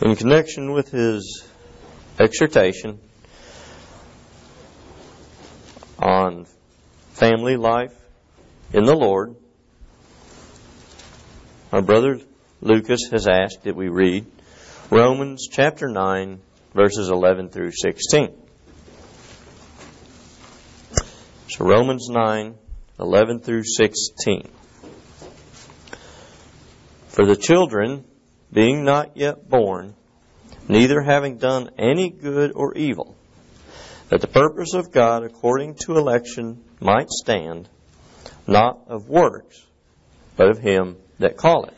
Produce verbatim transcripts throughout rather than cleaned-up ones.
In connection with his exhortation on family life in the Lord, our brother Lucas has asked that we read Romans chapter nine, verses eleven through sixteen. So Romans nine, eleven through sixteen. For the children, being not yet born, neither having done any good or evil, that the purpose of God according to election might stand, not of works, but of him that calleth.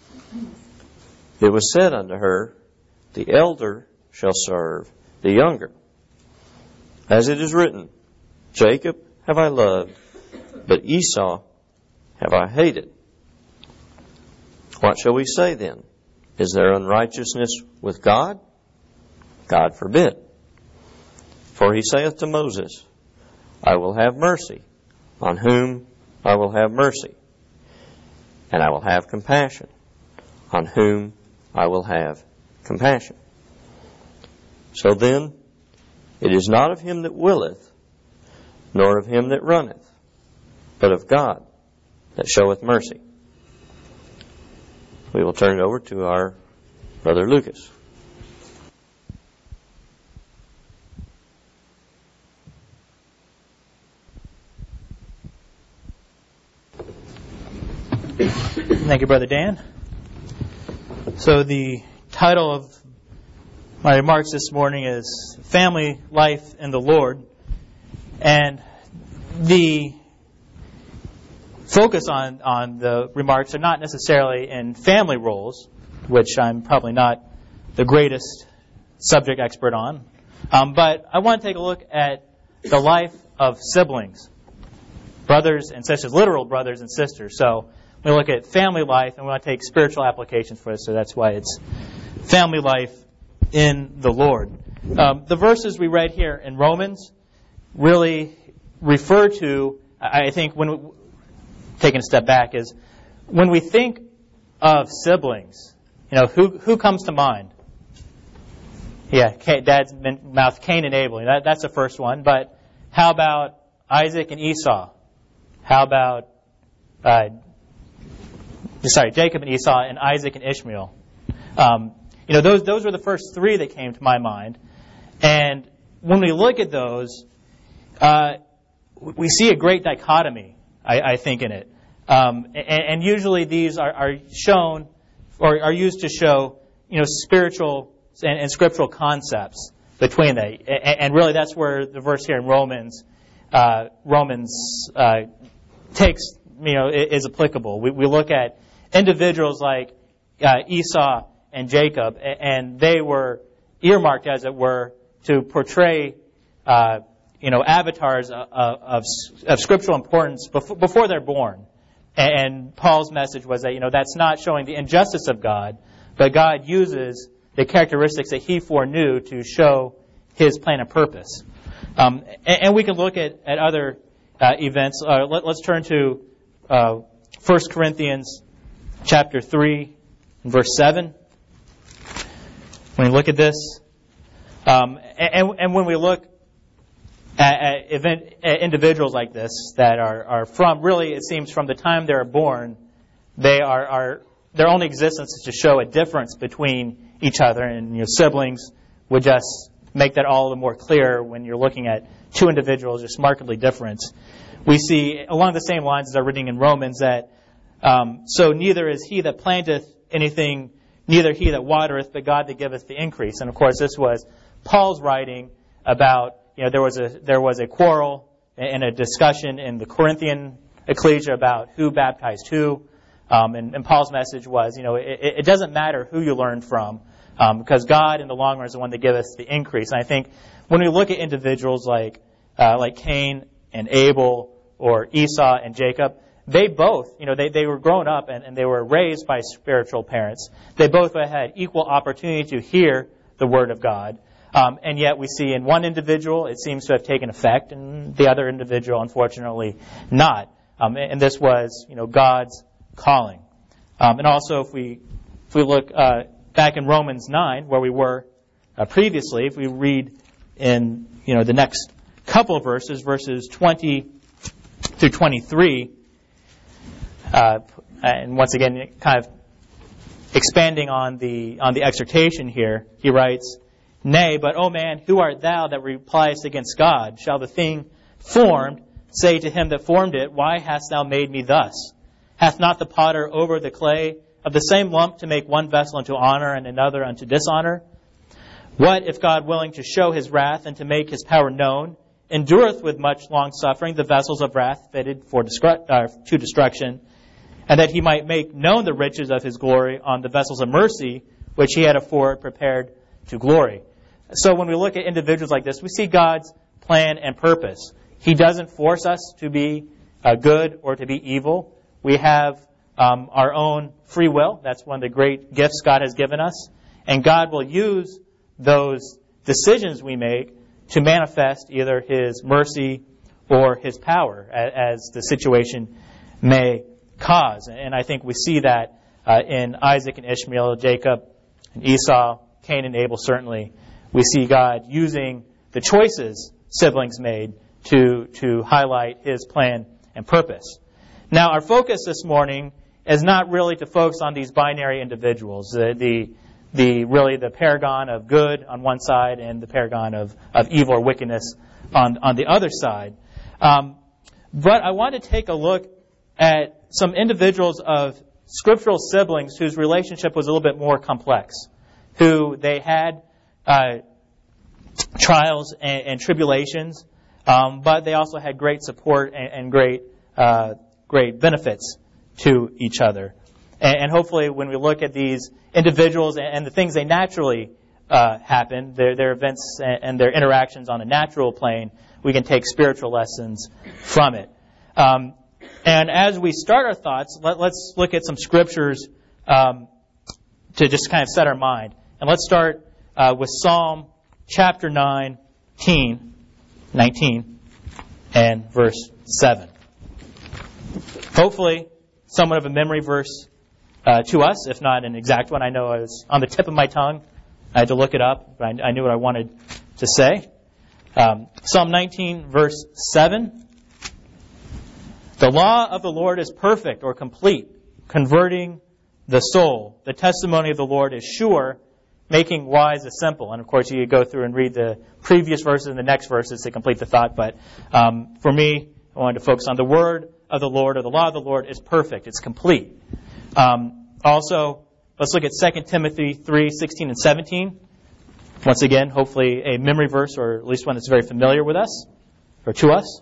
It was said unto her, the elder shall serve the younger. As it is written, Jacob have I loved, but Esau have I hated. What shall we say then? Is there unrighteousness with God? God forbid. For he saith to Moses, I will have mercy on whom I will have mercy, and I will have compassion on whom I will have compassion. So then, it is not of him that willeth, nor of him that runneth, but of God that showeth mercy. We will turn it over to our brother Lucas. Thank you, Brother Dan. So the title of my remarks this morning is Family Life in the Lord. And the focus on, on the remarks are not necessarily in family roles, which I'm probably not the greatest subject expert on. Um, but I want to take a look at the life of siblings, brothers and sisters, literal brothers and sisters. So we look at family life, and we want to take spiritual applications for it, so that's why it's family life in the Lord. Um, the verses we read here in Romans really refer to, I think, when we, taking a step back, is when we think of siblings, you know, who who comes to mind? Yeah, Dad's mouth, Cain and Abel. That, that's the first one. But how about Isaac and Esau? How about, uh, sorry, Jacob and Esau, and Isaac and Ishmael? Um, you know, those those were the first three that came to my mind. And when we look at those, uh, we see a great dichotomy, I, I think, in it. Um, and, and usually these are, are shown or are used to show, you know, spiritual and, and scriptural concepts between them. And, and really that's where the verse here in Romans, uh, Romans uh, takes, you know, is applicable. We, we look at individuals like uh, Esau and Jacob, and they were earmarked, as it were, to portray uh, you know, avatars of, of, of scriptural importance before, before they're born. And Paul's message was that, you know, that's not showing the injustice of God, but God uses the characteristics that he foreknew to show his plan and purpose. Um, and, and we can look at, at other uh, events. Uh, let, let's turn to uh, First Corinthians chapter three, verse seven. When we look at this, um, and, and when we look At, at, event, at individuals like this that are, are from, really, it seems from the time they're born, they are, are their only existence is to show a difference between each other, and your siblings would just make that all the more clear when you're looking at two individuals just markedly different. We see along the same lines as are written in Romans that um, so neither is he that planteth anything, neither he that watereth, but God that giveth the increase. And of course, this was Paul's writing about. You know, there was a there was a quarrel and a discussion in the Corinthian ecclesia about who baptized who, um, and, and Paul's message was, you know, it, it doesn't matter who you learn from, um, because God in the long run is the one that gives us the increase. And I think when we look at individuals like uh, like Cain and Abel or Esau and Jacob, they both, you know, they, they were grown up and, and they were raised by spiritual parents. They both had equal opportunity to hear the word of God. Um, and yet we see in one individual it seems to have taken effect, and the other individual, unfortunately, not. Um, and this was, you know, God's calling. Um, and also, if we if we look uh, back in Romans nine, where we were uh, previously, if we read in you know the next couple of verses, verses twenty through twenty-three, uh, and once again, kind of expanding on the on the exhortation here, he writes, "Nay, but, O man, who art thou that repliest against God? Shall the thing formed say to him that formed it, Why hast thou made me thus? Hath not the potter over the clay of the same lump to make one vessel unto honor and another unto dishonor? What if God, willing to show his wrath and to make his power known, endureth with much long-suffering the vessels of wrath fitted for destru- uh, to destruction, and that he might make known the riches of his glory on the vessels of mercy, which he had afore prepared to glory." So when we look at individuals like this, we see God's plan and purpose. He doesn't force us to be uh, good or to be evil. We have um, our own free will. That's one of the great gifts God has given us. And God will use those decisions we make to manifest either his mercy or his power, as the situation may cause. And I think we see that uh, in Isaac and Ishmael, Jacob and Esau, Cain and Abel, certainly. We see God using the choices siblings made to, to highlight his plan and purpose. Now, our focus this morning is not really to focus on these binary individuals, the, the, the really the paragon of good on one side and the paragon of, of evil or wickedness on, on the other side. Um, but I want to take a look at some individuals of scriptural siblings whose relationship was a little bit more complex, who they had uh, trials and, and tribulations, um, but they also had great support and, and great uh, great benefits to each other. And, and hopefully when we look at these individuals and, and the things they naturally uh, happen, their, their events and, and their interactions on a natural plane, we can take spiritual lessons from it. Um, and as we start our thoughts, let, let's look at some scriptures um, to just kind of set our mind. And let's start uh, with Psalm chapter nineteen, nineteen and verse seven. Hopefully, somewhat of a memory verse uh, to us, if not an exact one. I know it was on the tip of my tongue. I had to look it up, but I, I knew what I wanted to say. Um, Psalm nineteen, verse seven. The law of the Lord is perfect or complete, converting the soul. The testimony of the Lord is sure, making wise the simple. And of course, you go through and read the previous verses and the next verses to complete the thought. But um, for me, I wanted to focus on the word of the Lord, or the law of the Lord is perfect. It's complete. Um, also, let's look at Second Timothy three, sixteen and seventeen. Once again, hopefully a memory verse, or at least one that's very familiar with us, or to us.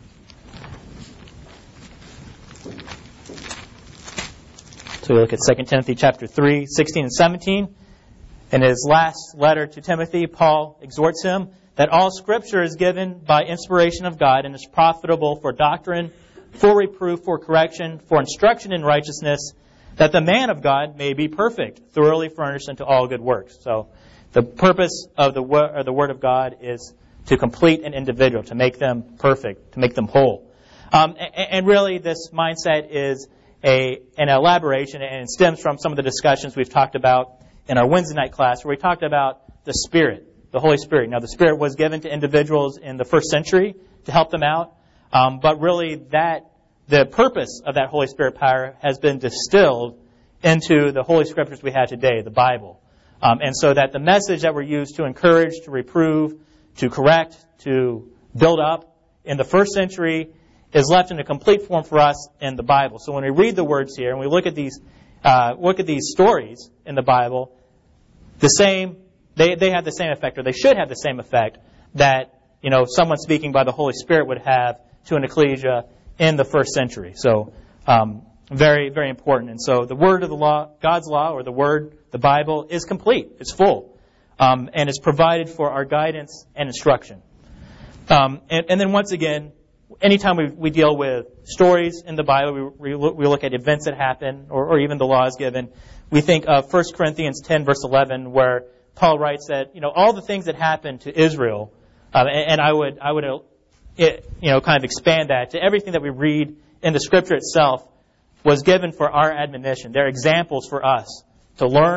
So we look at Second Timothy chapter three, sixteen and seventeen. In his last letter to Timothy, Paul exhorts him that all Scripture is given by inspiration of God and is profitable for doctrine, for reproof, for correction, for instruction in righteousness, that the man of God may be perfect, thoroughly furnished unto all good works. So the purpose of the, wo- or the Word of God is to complete an individual, to make them perfect, to make them whole. Um, and, and really, this mindset is a an elaboration, and it stems from some of the discussions we've talked about in our Wednesday night class, where we talked about the Spirit, the Holy Spirit. Now, the Spirit was given to individuals in the first century to help them out, um, but really that the purpose of that Holy Spirit power has been distilled into the Holy Scriptures we have today, the Bible. Um, and so that the message that we're used to encourage, to reprove, to correct, to build up in the first century is left in a complete form for us in the Bible. So when we read the words here and we look at these uh, look at these stories in the Bible, the same they they have the same effect, or they should have the same effect that you know someone speaking by the Holy Spirit would have to an ecclesia in the first century. So um, very very important. And so the word of the law, God's law, or the word, the Bible, is complete. It's full, um, and is provided for our guidance and instruction. Um, and, and then once again, anytime we, we deal with stories in the Bible, we, we, we look at events that happen, or, or even the laws given. We think of First Corinthians ten, verse eleven, where Paul writes that you know all the things that happened to Israel, uh, and, and I would I would uh, it, you know kind of expand that to everything that we read in the Scripture itself was given for our admonition. They're examples for us to learn,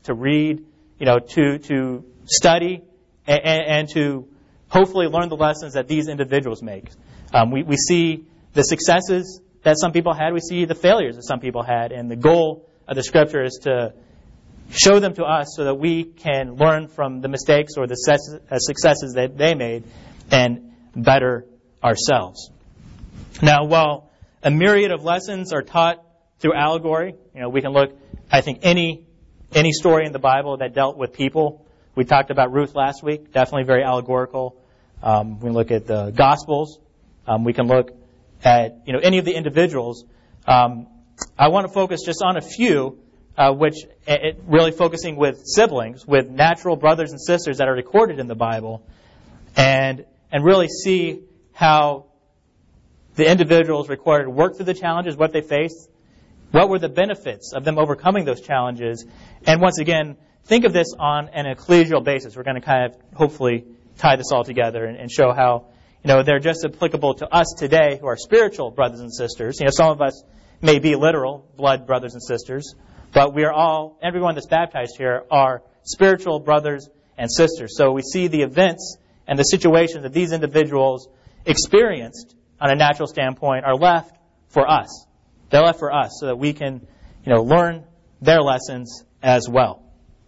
to read, you know, to to study, and, and to hopefully learn the lessons that these individuals make. Um, we, we see the successes that some people had. We see the failures that some people had. And the goal of the Scripture is to show them to us so that we can learn from the mistakes or the successes that they made and better ourselves. Now, while a myriad of lessons are taught through allegory, you know, we can look, I think, any any story in the Bible that dealt with people. We talked about Ruth last week, definitely very allegorical. Um, we can look at the Gospels. Um, we can look at, you know, any of the individuals. Um, I want to focus just on a few, uh, which it really focusing with siblings, with natural brothers and sisters that are recorded in the Bible, and and really see how the individuals recorded worked through the challenges, what they faced, what were the benefits of them overcoming those challenges, and once again, think of this on an ecclesial basis. We're going to kind of hopefully tie this all together and, and show how, you know, they're just applicable to us today who are spiritual brothers and sisters. You know, some of us may be literal blood brothers and sisters, but we are all, everyone that's baptized here are spiritual brothers and sisters. So we see the events and the situations that these individuals experienced on a natural standpoint are left for us. They're left for us so that we can, you know, learn their lessons as well.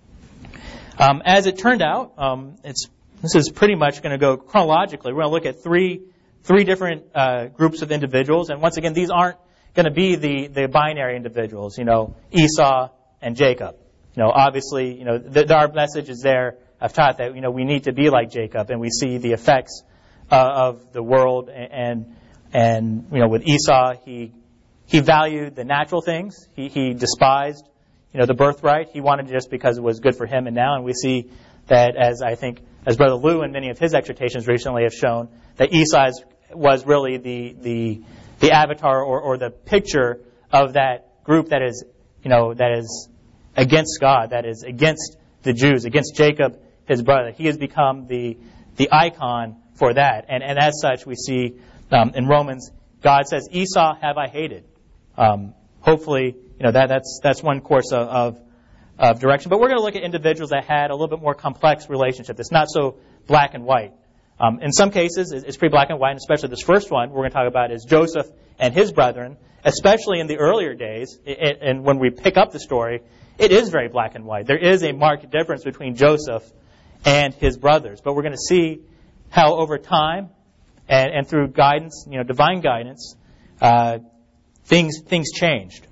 Um, as it turned out, um, it's this is pretty much going to go chronologically. We're going to look at three three different uh, groups of individuals, and once again, these aren't going to be the the binary individuals. You know, Esau and Jacob. You know, obviously, you know, the, our message is there. I've taught that, you know, we need to be like Jacob, and we see the effects uh, of the world. And, and and you know, with Esau, he he valued the natural things. He he despised, you know, the birthright. He wanted it just because it was good for him. And now, and we see that, as I think, as Brother Lou and many of his exhortations recently have shown, that Esau was really the the the avatar or, or the picture of that group that is, you know, that is against God, that is against the Jews, against Jacob, his brother. He has become the the icon for that. And and as such, we see um, in Romans, God says, "Esau have I hated." Um, hopefully, you know, that that's that's one course of, of of direction. But we're going to look at individuals that had a little bit more complex relationship. It's not so black and white. Um, in some cases, it's pretty black and white, and especially this first one we're going to talk about is Joseph and his brethren, especially in the earlier days. It, and when we pick up the story, it is very black and white. There is a marked difference between Joseph and his brothers. But we're going to see how over time and, and through guidance, you know, divine guidance, uh, things things changed.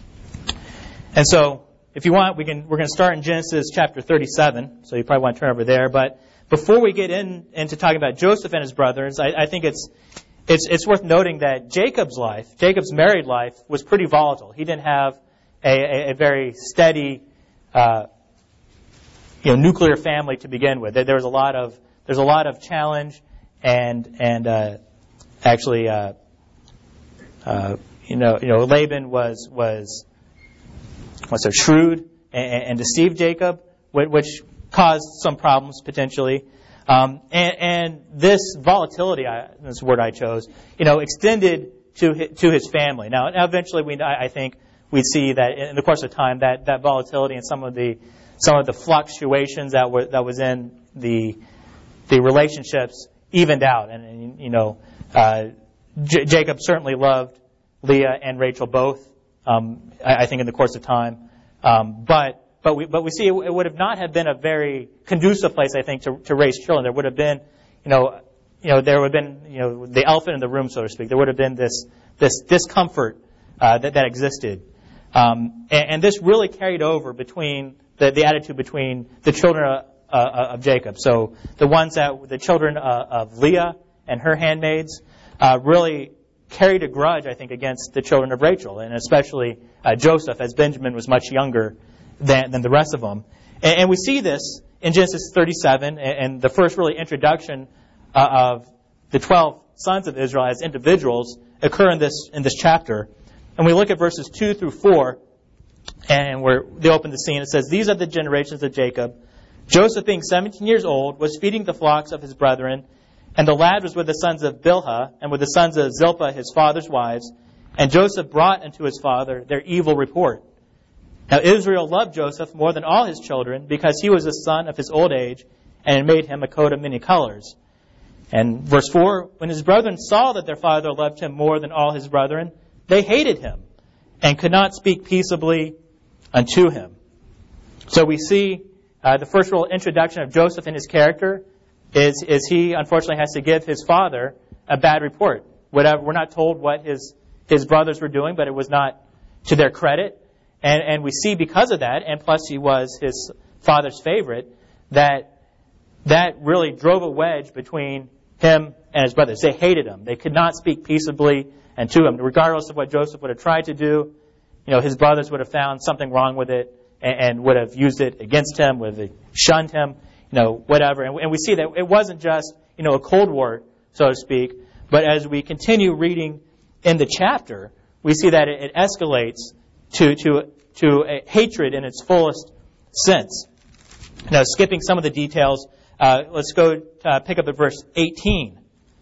And so, if you want, we can we're going to start in Genesis chapter thirty-seven. So you probably want to turn over there. But before we get in into talking about Joseph and his brothers, I, I think it's it's it's worth noting that Jacob's life, Jacob's married life, was pretty volatile. He didn't have a, a, a very steady, uh, you know, nuclear family to begin with. There, there was a lot of there's a lot of challenge and and uh, actually, uh, uh, you know, you know, Laban was was. was so shrewd and, and deceived Jacob, which caused some problems potentially. Um, and, and this volatility, I, this word I chose, you know, extended to his, to his family. Now, eventually, we I think we see that in the course of time that, that volatility and some of the some of the fluctuations that were that was in the the relationships evened out. And, and you know, uh, J- Jacob certainly loved Leah and Rachel both. Um, I, I think in the course of time, um, but but we but we see it, it would have not have been a very conducive place, I think, to, to raise children. There would have been, you know, you know, there would have been, you know, the elephant in the room, so to speak. There would have been this this discomfort uh, that that existed, um, and, and this really carried over between the, the attitude between the children of, uh, of Jacob. So the ones that the children uh, of Leah and her handmaids uh, really carried a grudge, I think, against the children of Rachel, and especially uh, Joseph, as Benjamin was much younger than, than the rest of them. And, and we see this in Genesis thirty-seven, and, and the first really introduction uh, of the twelve sons of Israel as individuals occur in this in this chapter. And we look at verses two through four, and we're, they open the scene. It says, "These are the generations of Jacob. Joseph, being seventeen years old, was feeding the flocks of his brethren, and the lad was with the sons of Bilhah, and with the sons of Zilpah, his father's wives. And Joseph brought unto his father their evil report. Now Israel loved Joseph more than all his children because he was the son of his old age, and it made him a coat of many colors. And verse four, when his brethren saw that their father loved him more than all his brethren, they hated him and could not speak peaceably unto him. So we see uh, the first real introduction of Joseph and his character is, is he unfortunately has to give his father a bad report. Whatever, we're not told what his, his brothers were doing, but it was not to their credit. And, and we see because of that, and plus he was his father's favorite, that that really drove a wedge between him and his brothers. They hated him. They could not speak peaceably and to him. Regardless of what Joseph would have tried to do, you know, his brothers would have found something wrong with it and, and would have used it against him, would have shunned him, you know, whatever. And, and we see that it wasn't just, you know, a Cold War, so to speak, but as we continue reading in the chapter, we see that it, it escalates to, to, to a hatred in its fullest sense. Now, skipping some of the details, Uh, let's go uh, pick up at verse eighteen.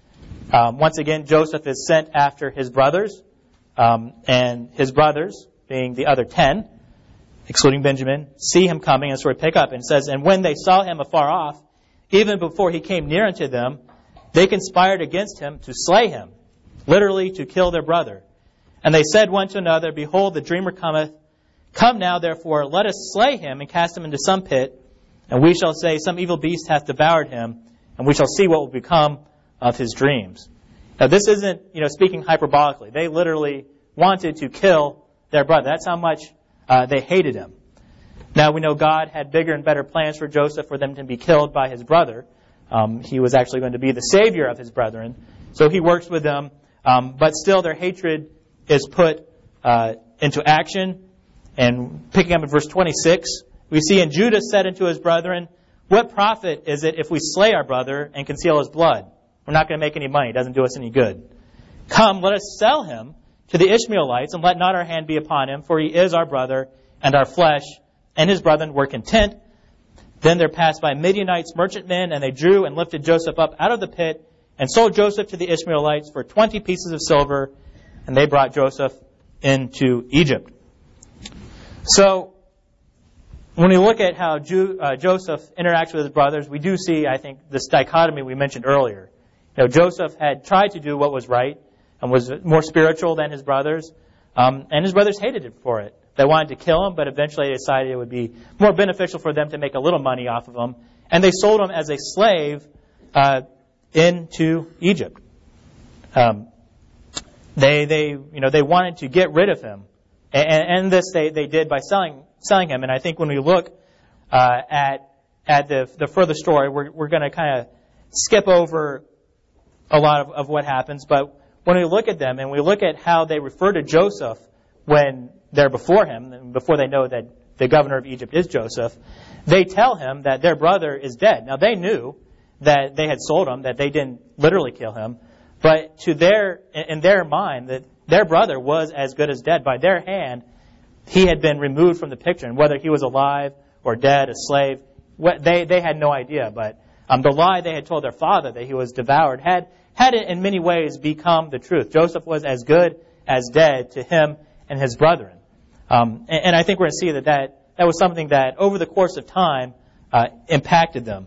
Um, once again, Joseph is sent after his brothers, um, and his brothers, being the other ten, excluding Benjamin, see him coming, and so we pick up, and it says, and when they saw him afar off, even before he came near unto them, they conspired against him to slay him, literally to kill their brother. And they said one to another, behold, the dreamer cometh. Come now, therefore, let us slay him and cast him into some pit, and we shall say, some evil beast hath devoured him, and we shall see what will become of his dreams. Now, this isn't, you know, speaking hyperbolically. They literally wanted to kill their brother. That's how much uh, they hated him. Now, we know God had bigger and better plans for Joseph, for them to be killed by his brother. Um, he was actually going to be the savior of his brethren. So he works with them, um, but still their hatred is put uh, into action. And picking up at verse twenty-six, we see, and Judah said unto his brethren, what profit is it if we slay our brother and conceal his blood? We're not going to make any money. It doesn't do us any good. Come, let us sell him to the Ishmaelites, and let not our hand be upon him, for he is our brother, and our flesh. And his brethren were content. Then there passed by Midianites merchantmen, and they drew and lifted Joseph up out of the pit, and sold Joseph to the Ishmaelites for twenty pieces of silver, and they brought Joseph into Egypt. So, when we look at how Ju- uh, Joseph interacts with his brothers, we do see, I think, this dichotomy we mentioned earlier. You know, Joseph had tried to do what was right and was more spiritual than his brothers, um, and his brothers hated him for it. They wanted to kill him, but eventually they decided it would be more beneficial for them to make a little money off of him, and they sold him as a slave uh, into Egypt. Um, they, they, you know, they wanted to get rid of him, and, and this they, they did by selling. selling him. And I think when we look uh, at at the the further story, we're we're going to kind of skip over a lot of, of what happens. But when we look at them and we look at how they refer to Joseph when they're before him, and before they know that the governor of Egypt is Joseph, they tell him that their brother is dead. Now they knew that they had sold him, that they didn't literally kill him, but to their in their mind that their brother was as good as dead. By their hand, he had been removed from the picture, and whether he was alive or dead, a slave, what, they, they had no idea. But um, the lie they had told their father that he was devoured had, had in many ways become the truth. Joseph was as good as dead to him and his brethren. Um, and, and I think we're going to see that, that that was something that over the course of time uh, impacted them.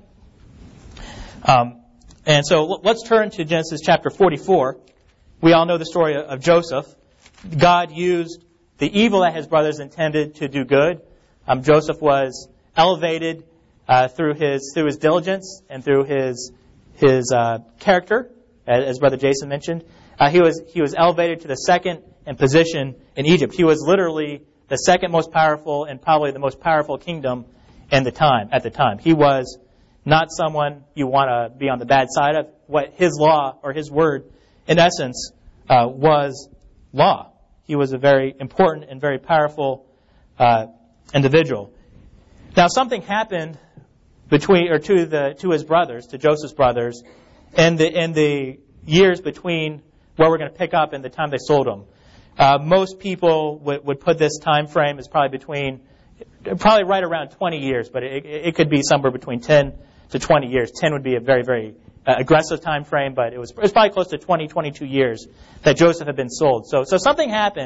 Um, and so let's turn to Genesis chapter forty-four. We all know the story of Joseph. God used the evil that his brothers intended to do good. Um, Joseph was elevated uh, through his through his diligence and through his his uh, character, as, as Brother Jason mentioned. Uh, he was he was elevated to the second in position in Egypt. He was literally the second most powerful and probably the most powerful kingdom in the time at the time. He was not someone you want to be on the bad side of. What his law or his word, in essence, uh, was law. He was a very important and very powerful uh, individual. Now, something happened between or to the to his brothers, to Joseph's brothers, in the in the years between where we're going to pick up and the time they sold him. Uh, most people would, would put this time frame as probably between, probably right around twenty years, but it, it could be somewhere between ten to twenty years. ten would be a very, very uh, aggressive time frame, but it was, it was probably close to twenty, twenty-two years that Joseph had been sold. So, so something happened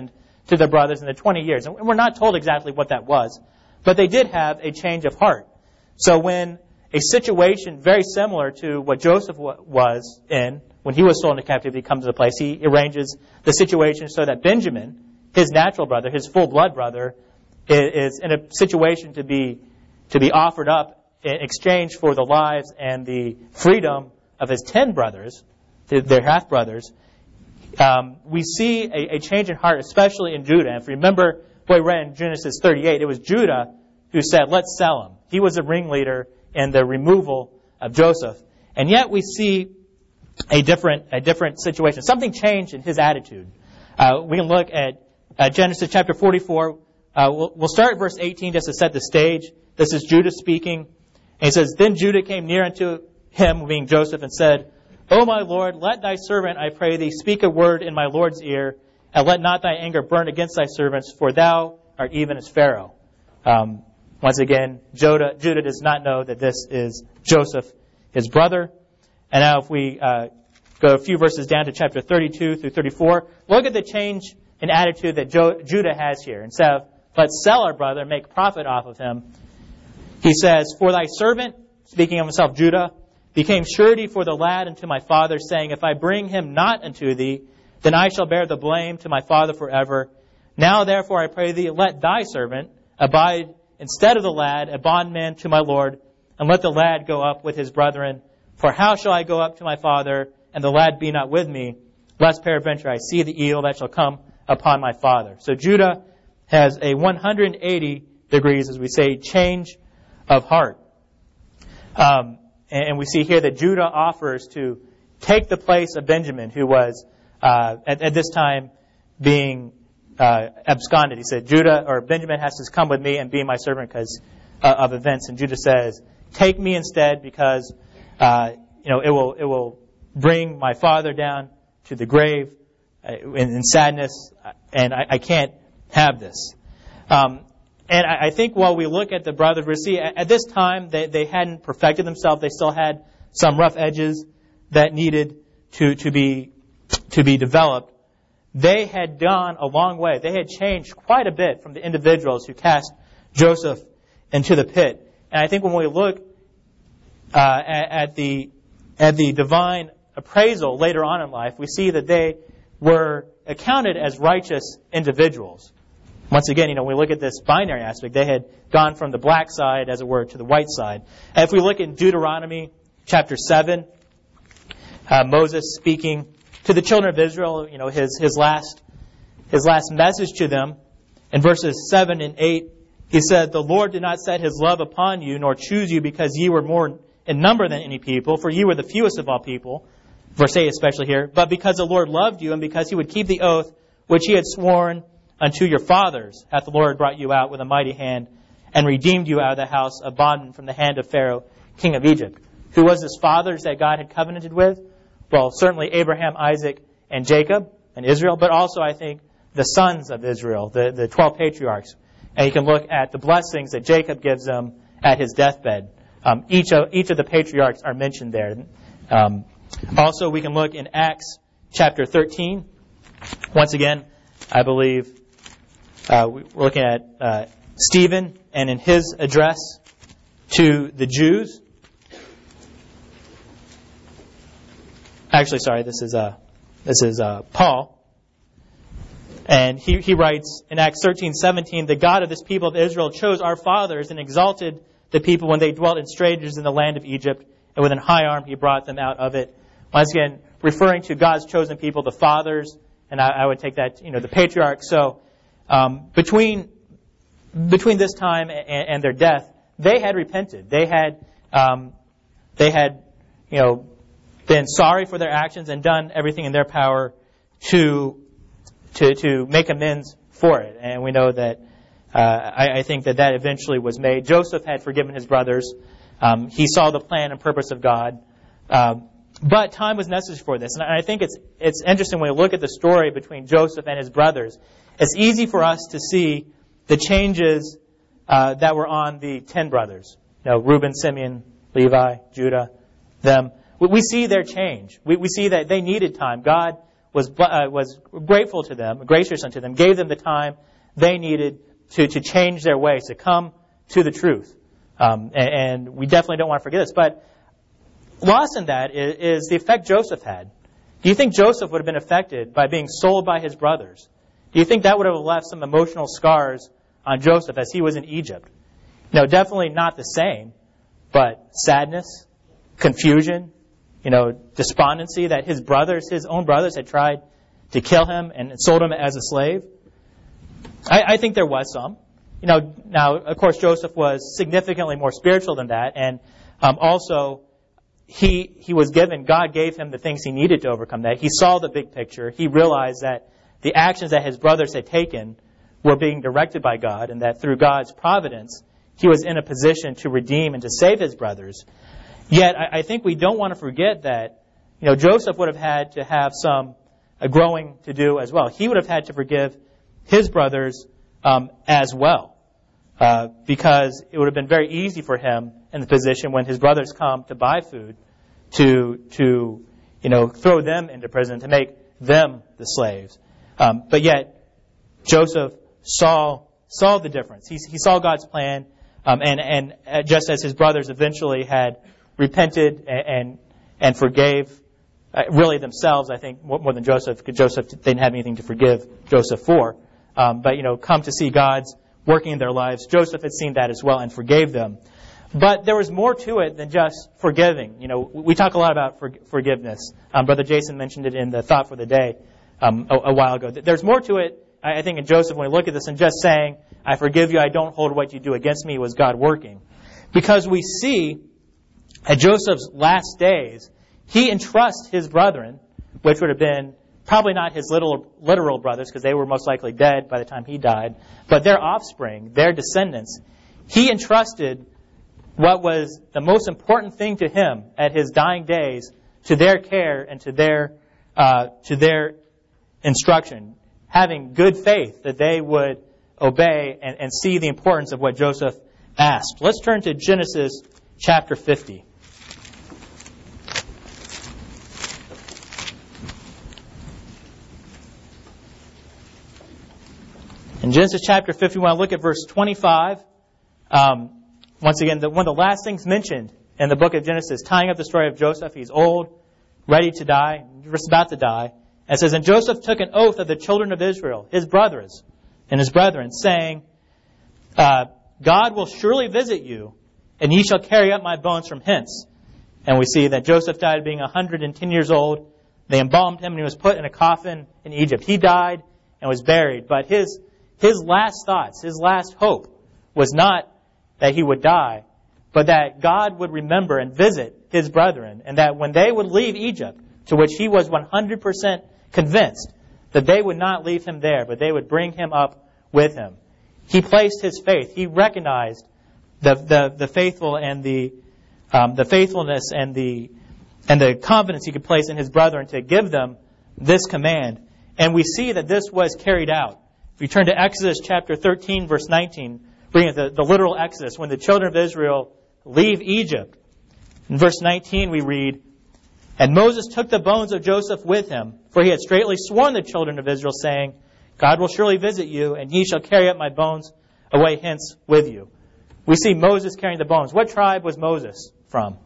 to their brothers in the twenty years. And we're not told exactly what that was, but they did have a change of heart. So when a situation very similar to what Joseph was in, when he was sold into captivity, comes into place, he arranges the situation so that Benjamin, his natural brother, his full-blood brother, is in a situation to be to be offered up in exchange for the lives and the freedom of his ten brothers, their half-brothers. Um, we see a, a change in heart, especially in Judah. And if you remember what we read in Genesis thirty-eight, it was Judah who said, let's sell him. He was a ringleader in the removal of Joseph. And yet we see a different a different situation. Something changed in his attitude. Uh, we can look at uh, Genesis chapter forty-four. Uh, we'll, we'll start at verse eighteen just to set the stage. This is Judah speaking. And he says, Then Judah came near unto him, being Joseph, and said, O my Lord, let thy servant, I pray thee, speak a word in my Lord's ear, and let not thy anger burn against thy servants, for thou art even as Pharaoh. Um, once again, Judah, Judah does not know that this is Joseph, his brother. And now if we uh, go a few verses down to chapter thirty-two through thirty-four, look at the change in attitude that Jo- Judah has here. Instead of, let's sell our brother, make profit off of him, he says, For thy servant, speaking of himself, Judah, became surety for the lad unto my father, saying, If I bring him not unto thee, then I shall bear the blame to my father forever. Now therefore I pray thee, let thy servant abide instead of the lad, a bondman to my Lord, and let the lad go up with his brethren. For how shall I go up to my father, and the lad be not with me, lest peradventure I see the evil that shall come upon my father. So Judah has a one hundred eighty degrees, as we say, change of heart. Um, and we see here that Judah offers to take the place of Benjamin, who was uh, at, at this time being uh, absconded. He said, Judah or Benjamin has to come with me and be my servant because uh, of events. And Judah says, take me instead, because uh, you know it will it will bring my father down to the grave uh, in, in sadness, and I, I can't have this. Um, and I, I think while we look at the brothers, we see at, at this time they, they hadn't perfected themselves. They still had some rough edges that needed to, to be to be developed. They had gone a long way. They had changed quite a bit from the individuals who cast Joseph into the pit. And I think when we look uh, at, at the at the divine appraisal later on in life, we see that they were accounted as righteous individuals. Once again, you know, when we look at this binary aspect, they had gone from the black side, as it were, to the white side. And if we look in Deuteronomy chapter seven, uh, Moses speaking to the children of Israel, you know, his his last his last message to them, in verses seven and eight, he said, The Lord did not set his love upon you, nor choose you, because ye were more in number than any people, for ye were the fewest of all people. Verse eight especially here. But because the Lord loved you, and because he would keep the oath which he had sworn unto your fathers, hath the Lord brought you out with a mighty hand, and redeemed you out of the house of bondmen from the hand of Pharaoh, king of Egypt. Who was his fathers that God had covenanted with? Well, certainly Abraham, Isaac, and Jacob, and Israel, but also, I think, the sons of Israel, the, the twelve patriarchs. And you can look at the blessings that Jacob gives them at his deathbed. Um, each of each of the patriarchs are mentioned there. Um, also, we can look in Acts chapter thirteen. Once again, I believe uh, we're looking at uh, Stephen, and in his address to the Jews. Actually, sorry, this is uh, this is uh, Paul, and he he writes in Acts thirteen seventeen, the God of this people of Israel chose our fathers and exalted the people when they dwelt in strangers in the land of Egypt, and with an high arm he brought them out of it. Once again, referring to God's chosen people, the fathers, and I, I would take that, you know, the patriarchs. So um, between between this time and, and their death, they had repented. They had um, they had you know been sorry for their actions and done everything in their power to to to make amends for it. And we know that. Uh, I, I think that that eventually was made. Joseph had forgiven his brothers. Um, he saw the plan and purpose of God. Um, but time was necessary for this. And I think it's it's interesting when we look at the story between Joseph and his brothers. It's easy for us to see the changes uh, that were on the ten brothers. You know, Reuben, Simeon, Levi, Judah, them. We, we see their change. We, we see that they needed time. God was uh, was grateful to them, gracious unto them, gave them the time they needed to, to change their ways, to come to the truth. Um, and, and we definitely don't want to forget this. But lost in that is, is the effect Joseph had. Do you think Joseph would have been affected by being sold by his brothers? Do you think that would have left some emotional scars on Joseph as he was in Egypt? No, definitely not the same, but sadness, confusion, you know, despondency that his brothers, his own brothers, had tried to kill him and sold him as a slave. I, I think there was some. You know, now, of course, Joseph was significantly more spiritual than that, and um, also he he was given, God gave him the things he needed to overcome that. He saw the big picture. He realized that the actions that his brothers had taken were being directed by God, and that through God's providence, he was in a position to redeem and to save his brothers. Yet, I, I think we don't want to forget that, you know, Joseph would have had to have some uh, growing to do as well. He would have had to forgive his brothers um, as well, uh, because it would have been very easy for him in the position when his brothers come to buy food to to you know throw them into prison, to make them the slaves. Um, but yet Joseph saw saw the difference. He he saw God's plan, um, and and just as his brothers eventually had repented and and, and forgave. Uh, really themselves, I think, more, more than Joseph, because Joseph, they didn't have anything to forgive Joseph for. Um, but, you know, come to see God's working in their lives. Joseph had seen that as well and forgave them. But there was more to it than just forgiving. You know, we talk a lot about for, forgiveness. Um, Brother Jason mentioned it in the Thought for the Day um, a, a while ago. There's more to it, I think, in Joseph when we look at this than just saying, I forgive you, I don't hold what you do against me, was God working. Because we see at Joseph's last days, he entrusts his brethren, which would have been probably not his literal, literal brothers, because they were most likely dead by the time he died, but their offspring, their descendants. He entrusted what was the most important thing to him at his dying days to their care and to their uh, to their instruction, having good faith that they would obey and, and see the importance of what Joseph asked. Let's turn to Genesis chapter fifty. In Genesis chapter fifty, we want to look at verse twenty-five. Um, once again, the, one of the last things mentioned in the book of Genesis, tying up the story of Joseph. He's old, ready to die, just about to die. And it says, And Joseph took an oath of the children of Israel, his brothers and his brethren, saying, uh, God will surely visit you, and ye shall carry up my bones from hence. And we see that Joseph died being one hundred ten years old. They embalmed him, and he was put in a coffin in Egypt. He died and was buried, but his His last thoughts, his last hope was not that he would die, but that God would remember and visit his brethren, and that when they would leave Egypt, to which he was one hundred percent convinced, that they would not leave him there, but they would bring him up with him. He placed his faith. He recognized the the, the faithful and the um, the faithfulness and the and the confidence he could place in his brethren to give them this command. And we see that this was carried out. If you turn to Exodus chapter thirteen, verse nineteen, reading the, the literal Exodus, when the children of Israel leave Egypt. In verse nineteen we read, And Moses took the bones of Joseph with him, for he had straitly sworn the children of Israel, saying, God will surely visit you, and ye shall carry up my bones away hence with you. We see Moses carrying the bones. What tribe was Moses from?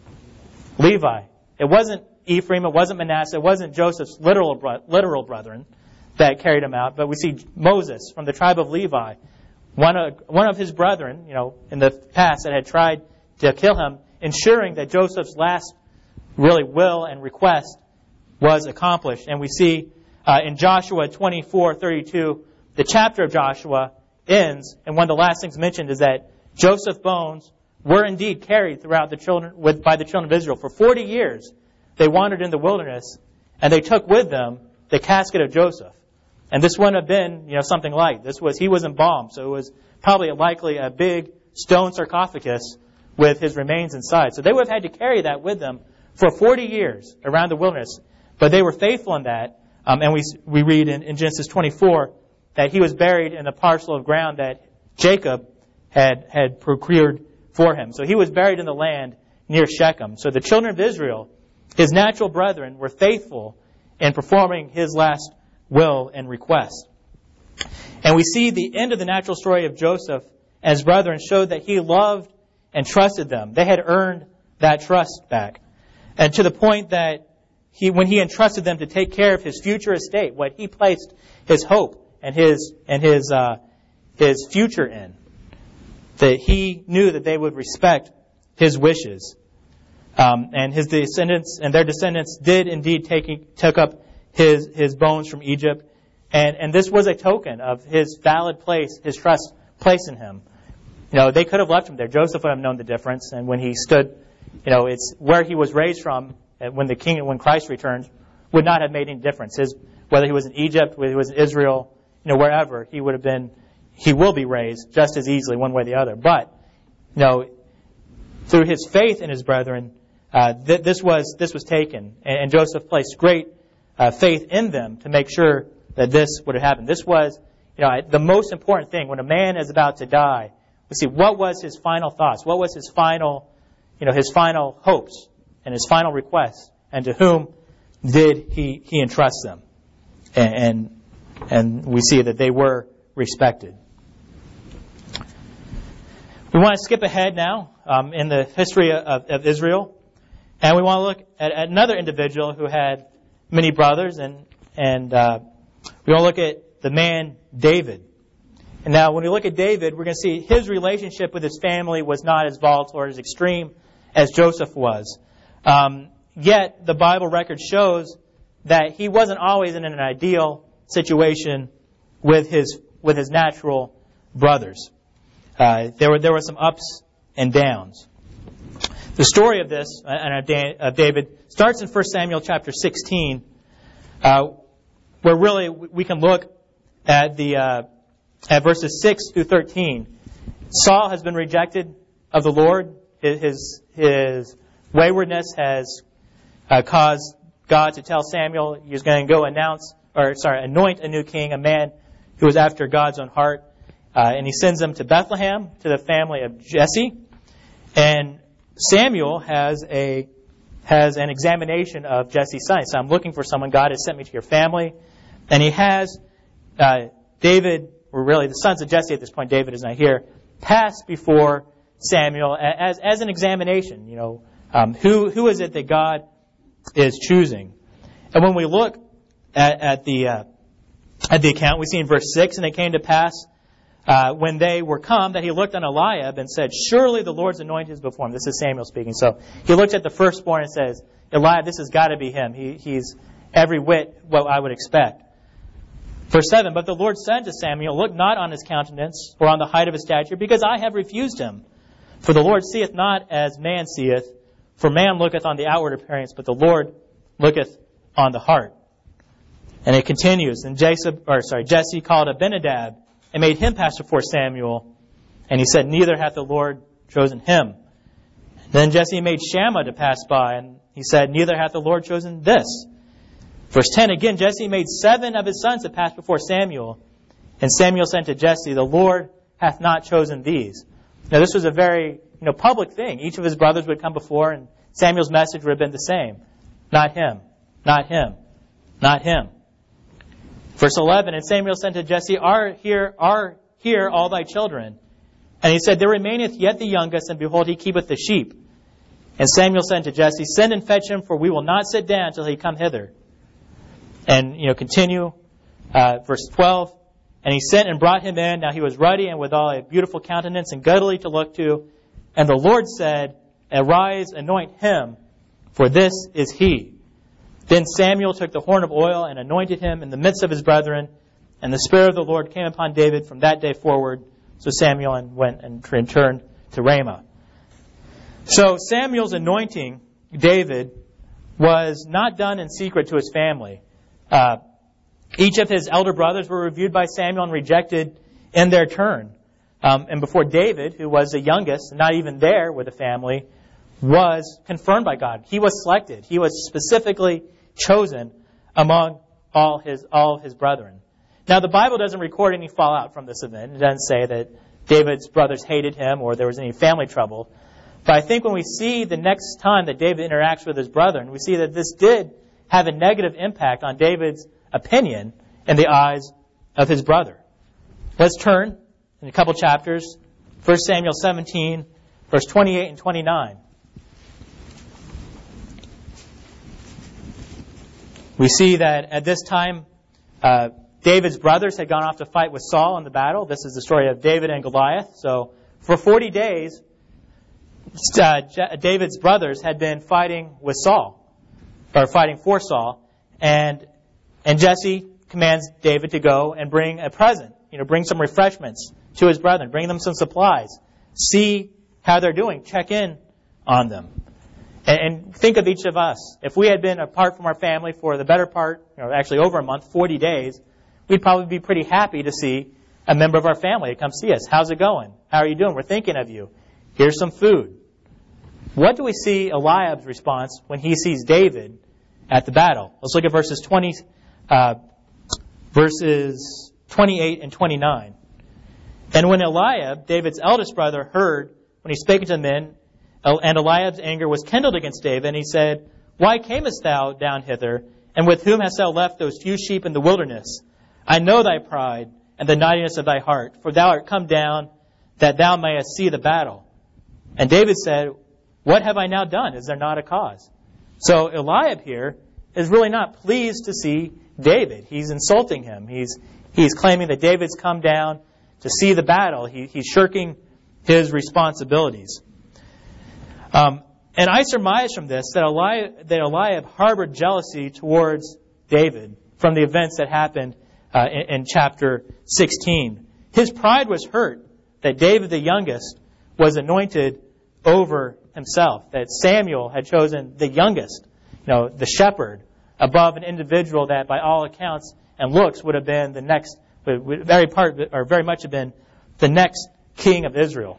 Levi. It wasn't Ephraim, it wasn't Manasseh, it wasn't Joseph's literal bro- literal brethren that carried him out, but we see Moses from the tribe of Levi, one of, one of his brethren, you know, in the past that had tried to kill him, ensuring that Joseph's last really will and request was accomplished. And we see uh, in Joshua twenty-four thirty-two, the chapter of Joshua ends, and one of the last things mentioned is that Joseph's bones were indeed carried throughout the children with, by the children of Israel. For forty years, they wandered in the wilderness, and they took with them the casket of Joseph. And this wouldn't have been, you know, something light. This was, he was embalmed, so it was probably likely a big stone sarcophagus with his remains inside. So they would have had to carry that with them for forty years around the wilderness. But they were faithful in that. Um, and we we read in, in Genesis twenty-four that he was buried in a parcel of ground that Jacob had, had procured for him. So he was buried in the land near Shechem. So the children of Israel, his natural brethren, were faithful in performing his last will and request. And we see the end of the natural story of Joseph and his brethren showed that he loved and trusted them. They had earned that trust back. And to the point that he, when he entrusted them to take care of his future estate, what he placed his hope and his and his uh, his future in, that he knew that they would respect his wishes, um, and his descendants and their descendants did indeed take took up his his bones from Egypt, and and this was a token of his valid place, his trust placed in him. You know, they could have left him there. Joseph would have known the difference, and when he stood, you know, it's where he was raised from. When the king, when Christ returns, would not have made any difference. His, whether he was in Egypt, whether he was in Israel, you know, wherever, he would have been, he will be raised just as easily one way or the other. But, you know, through his faith in his brethren, uh, th- this was this was taken, and, and Joseph placed great uh, faith in them to make sure that this would have happened. This was, you know, the most important thing when a man is about to die. We see what was his final thoughts, what was his final, you know, his final hopes and his final requests, and to whom did he, he entrust them? And, and and we see that they were respected. We want to skip ahead now um, in the history of, of Israel, and we want to look at, at another individual who had many brothers, and and uh, we want to look at the man David. And now, when we look at David, we're going to see his relationship with his family was not as volatile or as extreme as Joseph was. Um, yet, the Bible record shows that he wasn't always in an ideal situation with his with his natural brothers. Uh, there were there were some ups and downs. The story of this and of David starts in First Samuel chapter sixteen, uh, where really we can look at the uh, at verses six through thirteen. Saul has been rejected of the Lord. His his waywardness has uh, caused God to tell Samuel he was going to go announce, or sorry, anoint a new king, a man who was after God's own heart. Uh, and he sends him to Bethlehem, to the family of Jesse. And Samuel has a has an examination of Jesse's son. So I'm looking for someone. God has sent me to your family. And he has uh, David, or really the sons of Jesse at this point, David is not here, pass before Samuel as as an examination. You know, um, who who is it that God is choosing? And when we look at, at the uh, at the account, we see in verse six, and it came to pass uh, when they were come that he looked on Eliab and said, "Surely the Lord's anointed is before him." This is Samuel speaking. So he looked at the firstborn and says, "Eliab, this has got to be him. He, he's every whit what I would expect." Verse seven, "But the Lord said to Samuel, Look not on his countenance or on the height of his stature, because I have refused him. For the Lord seeth not as man seeth, for man looketh on the outward appearance, but the Lord looketh on the heart." And it continues. And Jesse, or sorry, Jesse called Abinadab and made him pass before Samuel. And he said, "Neither hath the Lord chosen him." Then Jesse made Shammah to pass by, and he said, "Neither hath the Lord chosen this." Verse ten, again, Jesse made seven of his sons to pass before Samuel. And Samuel said to Jesse, "The Lord hath not chosen these." Now this was a very you know public thing. Each of his brothers would come before, and Samuel's message would have been the same. Not him, not him, not him. Verse eleven, and Samuel said to Jesse, Are here, are here all thy children? And he said, There remaineth yet the youngest, and behold, he keepeth the sheep. And Samuel said to Jesse, Send and fetch him, for we will not sit down till he come hither. And, you know, continue, uh, verse twelve. And he sent and brought him in. Now he was ruddy and withal a beautiful countenance and goodly to look to. And the Lord said, Arise, anoint him, for this is he. Then Samuel took the horn of oil and anointed him in the midst of his brethren. And the Spirit of the Lord came upon David from that day forward. So Samuel went and returned to Ramah. So Samuel's anointing David was not done in secret to his family. Uh, each of his elder brothers were reviewed by Samuel and rejected in their turn. Um, and before David, who was the youngest, not even there with the family, was confirmed by God. He was selected. He was specifically chosen among all his all his brethren. Now, the Bible doesn't record any fallout from this event. It doesn't say that David's brothers hated him or there was any family trouble. But I think when we see the next time that David interacts with his brethren, we see that this did have a negative impact on David's opinion in the eyes of his brother. Let's turn in a couple chapters, First Samuel seventeen, verse twenty-eight and twenty-nine. We see that at this time, uh, David's brothers had gone off to fight with Saul in the battle. This is the story of David and Goliath. So for forty days, uh, David's brothers had been fighting with Saul, or fighting for Saul, and and Jesse commands David to go and bring a present, you know, bring some refreshments to his brethren, bring them some supplies, see how they're doing, check in on them. And think of each of us. If we had been apart from our family for the better part, or actually over a month, forty days, we'd probably be pretty happy to see a member of our family come see us. How's it going? How are you doing? We're thinking of you. Here's some food. What do we see Eliab's response when he sees David at the battle? Let's look at verses twenty, uh, verses twenty-eight and twenty-nine. And when Eliab, David's eldest brother, heard when he spake unto the men, and Eliab's anger was kindled against David, and he said, Why camest thou down hither, and with whom hast thou left those few sheep in the wilderness? I know thy pride and the naughtiness of thy heart, for thou art come down that thou mayest see the battle. And David said, What have I now done? Is there not a cause? So Eliab here is really not pleased to see David. He's insulting him. He's he's claiming that David's come down to see the battle. He, he's shirking his responsibilities. Um, and I surmise from this that Eliab, that Eliab harbored jealousy towards David from the events that happened uh, in, in chapter sixteen. His pride was hurt that David the youngest was anointed over himself, that Samuel had chosen the youngest, you know, the shepherd, above an individual that by all accounts and looks would have been the next, would very part or very much have been the next king of Israel.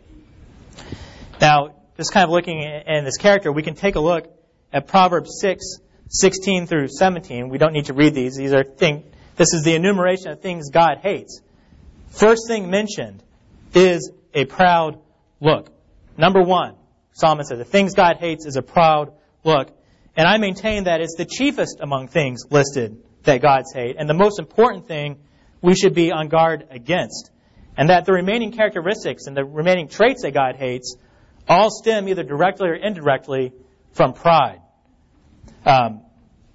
Now, just kind of looking in this character, we can take a look at Proverbs six, sixteen through seventeen. We don't need to read these. These are thing. This is the enumeration of things God hates. First thing mentioned is a proud look. Number one, Solomon says, the things God hates is a proud look. And I maintain that it's the chiefest among things listed that God's hate, and the most important thing we should be on guard against. And that the remaining characteristics and the remaining traits that God hates all stem either directly or indirectly from pride. Um,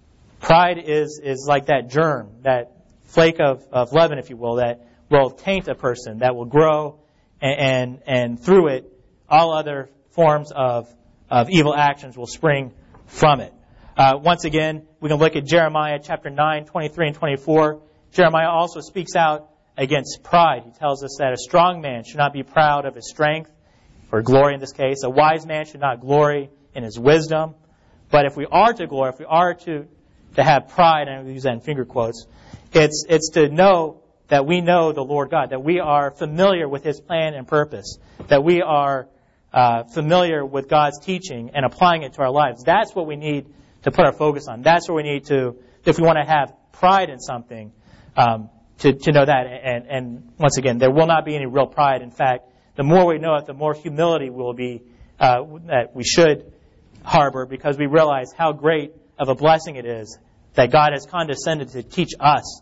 pride is is like that germ, that flake of, of leaven, if you will, that will taint a person, that will grow, and and, and through it, all other forms of, of evil actions will spring from it. Uh, once again, we can look at Jeremiah chapter nine, twenty-three and twenty-four. Jeremiah also speaks out against pride. He tells us that a strong man should not be proud of his strength, or glory in this case. A wise man should not glory in his wisdom. But if we are to glory, if we are to, to have pride, and I use that in finger quotes, it's, it's to know that we know the Lord God, that we are familiar with His plan and purpose, that we are uh, familiar with God's teaching and applying it to our lives. That's what we need to put our focus on. That's what we need to, if we want to have pride in something, um, to, to know that. And, and once again, there will not be any real pride. In fact, the more we know it, the more humility will be uh, that we should harbor, because we realize how great of a blessing it is that God has condescended to teach us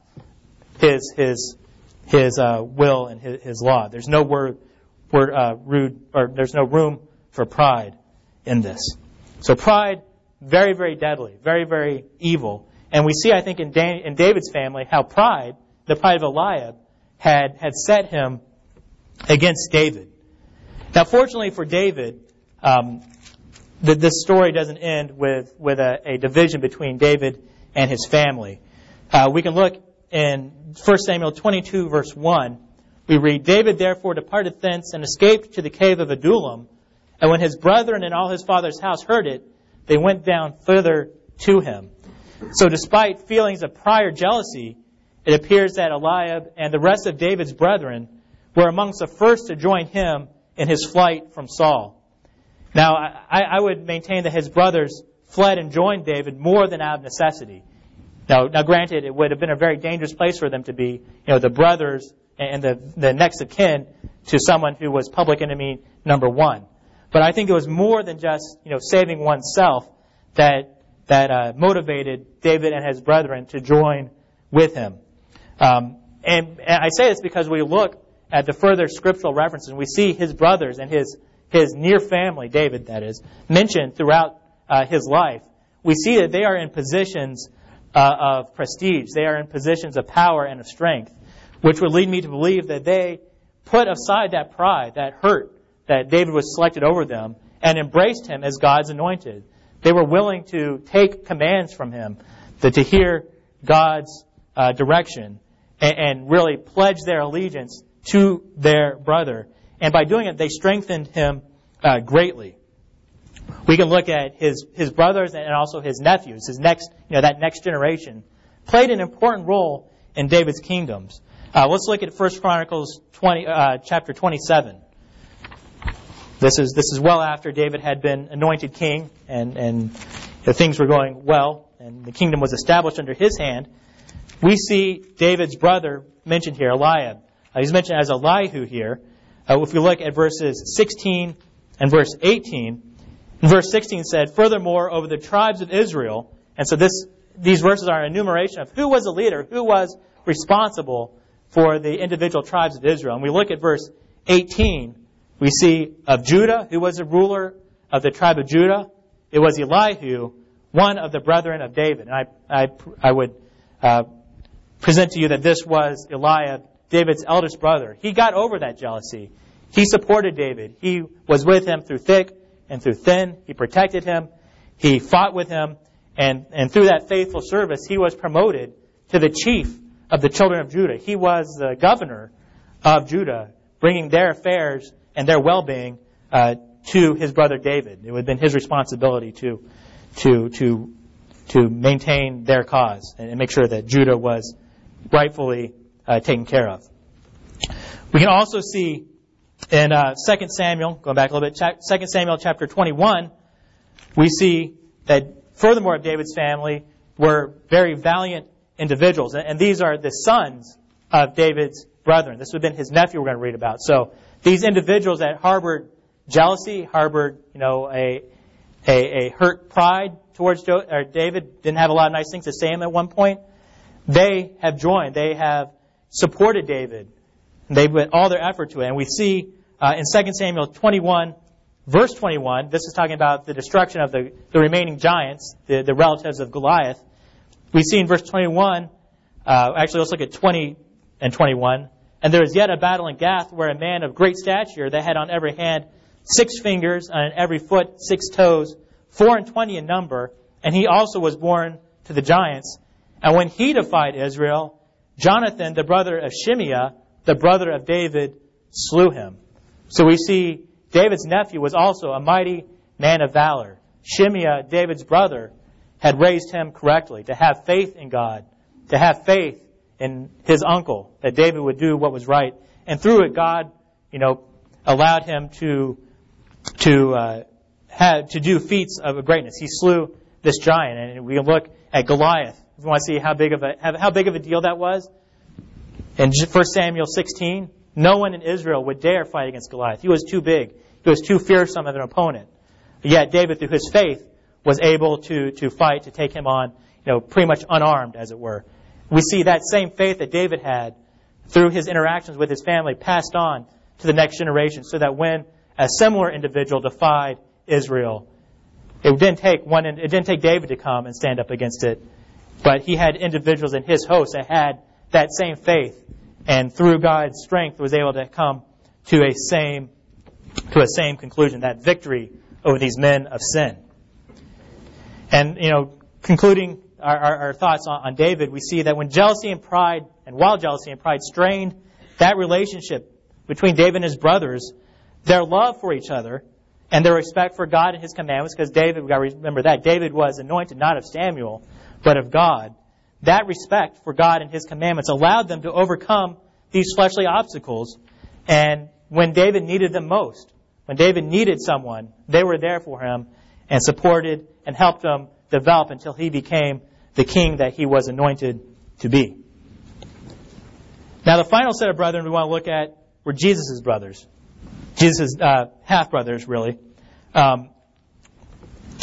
His His His uh, will and His, His law. There's no word, word uh, rude, or there's no room for pride in this. So pride, very very deadly, very very evil. And we see, I think, in, Dan, in David's family how pride, the pride of Eliab, had had set him against David. Now, fortunately for David, um, the, this story doesn't end with, with a, a division between David and his family. Uh, we can look in First Samuel twenty-two, verse one. We read, David therefore departed thence and escaped to the cave of Adullam. And when his brethren and all his father's house heard it, they went down thither to him. So despite feelings of prior jealousy, it appears that Eliab and the rest of David's brethren were amongst the first to join him in his flight from Saul. Now, I, I would maintain that his brothers fled and joined David more than out of necessity. Now, now, granted, it would have been a very dangerous place for them to be, you know, the brothers and the, the next of kin to someone who was public enemy number one. But I think it was more than just, you know, saving oneself that that uh, motivated David and his brethren to join with him. Um, and, and I say this because we look at the further scriptural references, and we see his brothers and his his near family, David that is, mentioned throughout uh, his life. We see that they are in positions uh, of prestige. They are in positions of power and of strength, which would lead me to believe that they put aside that pride, that hurt that David was selected over them, and embraced him as God's anointed. They were willing to take commands from him, to, to hear God's uh, direction, and, and really pledge their allegiance to their brother. And by doing it, they strengthened him uh, greatly. We can look at his, his brothers and also his nephews, his next, you know, that next generation, played an important role in David's kingdoms. Uh, let's look at First Chronicles twenty, uh, chapter twenty-seven. This is this is well after David had been anointed king, and and you know, things were going well, and the kingdom was established under his hand. We see David's brother mentioned here, Eliab. Uh, he's mentioned as Elihu here. Uh, if we look at verses sixteen and verse eighteen, and verse sixteen said, "Furthermore, over the tribes of Israel," and so this these verses are an enumeration of who was the leader, who was responsible for the individual tribes of Israel. And we look at verse eighteen. We see of Judah, who was the ruler of the tribe of Judah. It was Elihu, one of the brethren of David. And I, I, I would uh, present to you that this was Eliab, David's eldest brother. He got over that jealousy. He supported David. He was with him through thick and through thin. He protected him. He fought with him. And, and through that faithful service, he was promoted to the chief of the children of Judah. He was the governor of Judah, bringing their affairs and their well-being uh, to his brother David. It would have been his responsibility to to to to maintain their cause and make sure that Judah was rightfully uh, taken care of. We can also see in uh, Second Samuel, going back a little bit, Second Samuel chapter twenty-one, we see that furthermore of David's family were very valiant individuals, and these are the sons of David's brethren. This would have been his nephew we're going to read about. So these individuals that harbored jealousy, harbored, you know, a a, a hurt pride towards jo- or David, didn't have a lot of nice things to say him at one point. They have joined. They have supported David. They put all their effort to it. And we see uh, in Second Samuel twenty-one, verse twenty-one, this is talking about the destruction of the, the remaining giants, the, the relatives of Goliath. We see in verse twenty-one, uh, actually let's look at twenty and twenty-one. "And there was yet a battle in Gath, where a man of great stature that had on every hand six fingers, and on every foot six toes, four and twenty in number, and he also was born to the giants. And when he defied Israel, Jonathan, the brother of Shimeah, the brother of David, slew him." So we see David's nephew was also a mighty man of valor. Shimeah, David's brother, had raised him correctly, to have faith in God, to have faith in his uncle, that David would do what was right. And through it, God, you know, allowed him to to uh, have, to do feats of greatness. He slew this giant, and we can look at Goliath. If you want to see how big of a how big of a deal that was, in First Samuel sixteen, no one in Israel would dare fight against Goliath. He was too big. He was too fearsome of an opponent. Yet David, through his faith, was able to to fight, to take him on, you know, pretty much unarmed, as it were. We see that same faith that David had through his interactions with his family passed on to the next generation, so that when a similar individual defied Israel, it didn't take one. It didn't take David to come and stand up against it, but he had individuals in his host that had that same faith, and through God's strength was able to come to a same to a same conclusion, that victory over these men of sin. And you know, concluding our, our, our thoughts on, on David, we see that when jealousy and pride, and while jealousy and pride strained that relationship between David and his brothers, their love for each other and their respect for God and His commandments, because David, we've got to remember that, David was anointed not of Samuel, but of God. That respect for God and His commandments allowed them to overcome these fleshly obstacles. And when David needed them most, when David needed someone, they were there for him and supported and helped him develop until he became the king that he was anointed to be. Now, the final set of brethren we want to look at were Jesus' brothers. Jesus' uh, half-brothers, really. Um,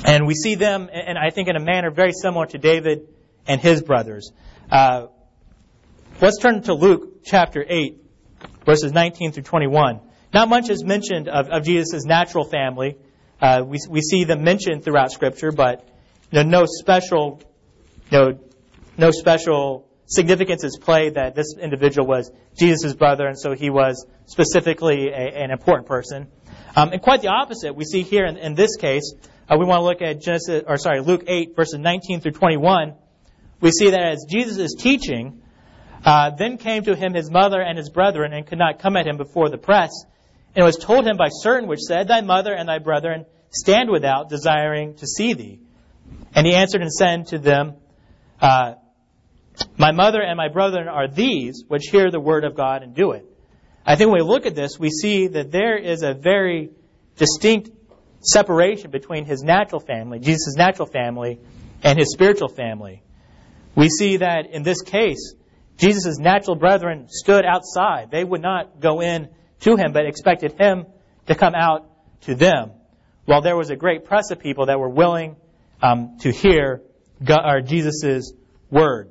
And we see them, and I think in a manner very similar to David and his brothers. Uh, let's turn to Luke chapter eight, verses nineteen through twenty-one. Not much is mentioned of, of Jesus' natural family. Uh, we, we see them mentioned throughout Scripture, but you know, no special, you know, no special significance is played that this individual was Jesus' brother, and so he was specifically a, an important person. Um, and quite the opposite, we see here in, in this case. Uh, we want to look at Genesis, or sorry, Luke eight, verses nineteen through twenty-one. We see that as Jesus is teaching, uh, then came to him his mother and his brethren, and could not come at him before the press. And it was told him by certain which said, Thy mother and thy brethren stand without, desiring to see thee. And he answered and said to them, uh, My mother and my brethren are these, which hear the word of God and do it. I think when we look at this, we see that there is a very distinct separation between his natural family, Jesus' natural family, and his spiritual family. We see that in this case, Jesus' natural brethren stood outside. They would not go in to him, but expected him to come out to them. While there was a great press of people that were willing um, to hear God, or Jesus' word.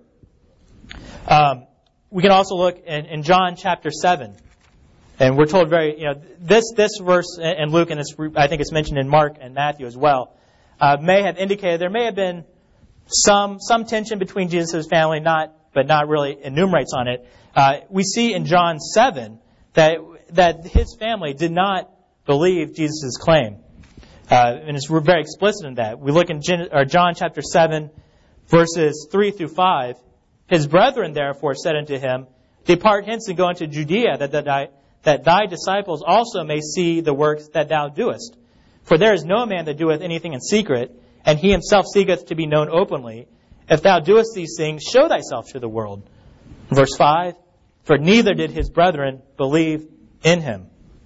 Um, we can also look in, in John chapter seven. And we're told very, you know, this this verse in Luke, and it's, I think it's mentioned in Mark and Matthew as well, uh, may have indicated there may have been some some tension between Jesus' family, not but not really enumerates on it. Uh, we see in John seven that that his family did not believe Jesus' claim, uh, and it's we're very explicit in that. We look in Gen, or John chapter seven, verses three through five. His brethren therefore said unto him, Depart hence and go into Judea, that thy that thy disciples also may see the works that thou doest. For there is no man that doeth anything in secret, and he himself seeketh to be known openly. If thou doest these things, show thyself to the world. Verse five, For neither did his brethren believe in him.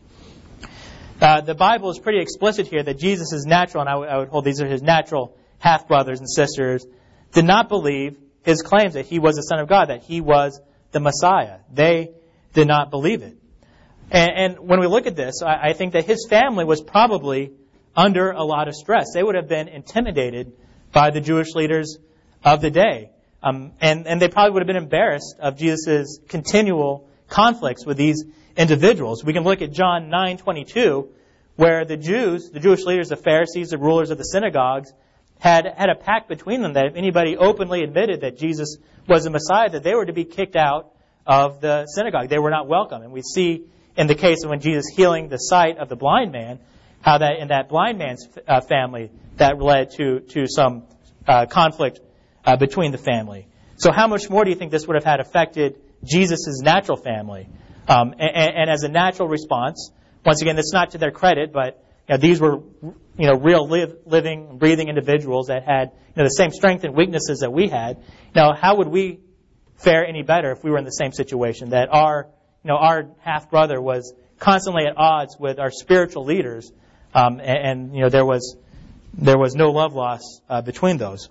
Uh, the Bible is pretty explicit here that Jesus is natural, and I, w- I would hold these are his natural half-brothers and sisters, did not believe his claims that he was the Son of God, that he was the Messiah. They did not believe it. And, and when we look at this, I, I think that his family was probably under a lot of stress. They would have been intimidated by the Jewish leaders of the day. Um, and, and they probably would have been embarrassed of Jesus' continual conflicts with these individuals. We can look at John nine twenty-two, where the Jews, the Jewish leaders, the Pharisees, the rulers of the synagogues, had, had a pact between them that if anybody openly admitted that Jesus was the Messiah, that they were to be kicked out of the synagogue. They were not welcome. And we see in the case of when Jesus healing the sight of the blind man, how that in that blind man's uh, family, that led to, to some uh, conflict uh, between the family. So how much more do you think this would have had affected Jesus' natural family? Um, and, and as a natural response, once again, it's not to their credit, but you know, these were you know real live, living, breathing individuals that had you know the same strengths and weaknesses that we had. Now, how would we fare any better if we were in the same situation? That our you know our half brother was constantly at odds with our spiritual leaders, um, and, and you know there was there was no love lost uh, between those.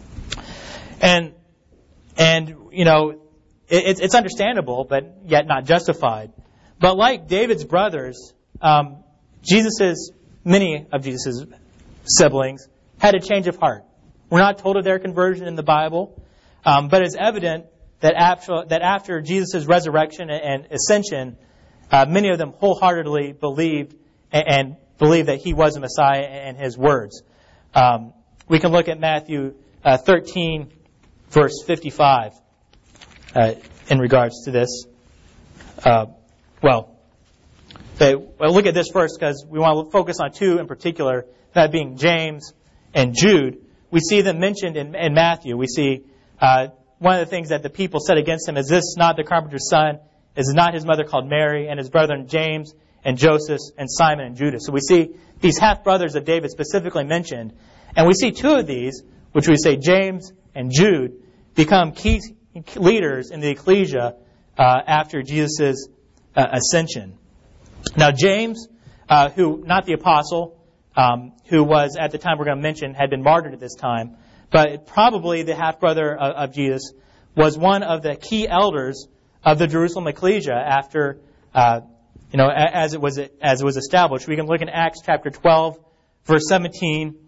And and you know it, it's understandable, but yet not justified. But like David's brothers, um, Jesus's many of Jesus' siblings had a change of heart. We're not told of their conversion in the Bible, um, but it's evident that after that after Jesus' resurrection and ascension, uh, many of them wholeheartedly believed and, and believed that he was the Messiah and his words. Um, we can look at Matthew uh, thirteen, verse fifty-five, uh, in regards to this. Uh, well. Okay, well, look at this first because we want to focus on two in particular, that being James and Jude. We see them mentioned in, in Matthew. We see uh, one of the things that the people said against him is, this not the carpenter's son? Is not his mother called Mary, and his brethren James and Joseph and Simon and Judas? So we see these half-brothers of David specifically mentioned. And we see two of these, which we say James and Jude, become key leaders in the ecclesia uh, after Jesus' uh, ascension. Now, James, uh, who, not the apostle, um, who was, at the time we're going to mention, had been martyred at this time, but probably the half-brother of, of Jesus, was one of the key elders of the Jerusalem ecclesia after, uh, you know, as it was as it was established. We can look in Acts chapter twelve, verse seventeen,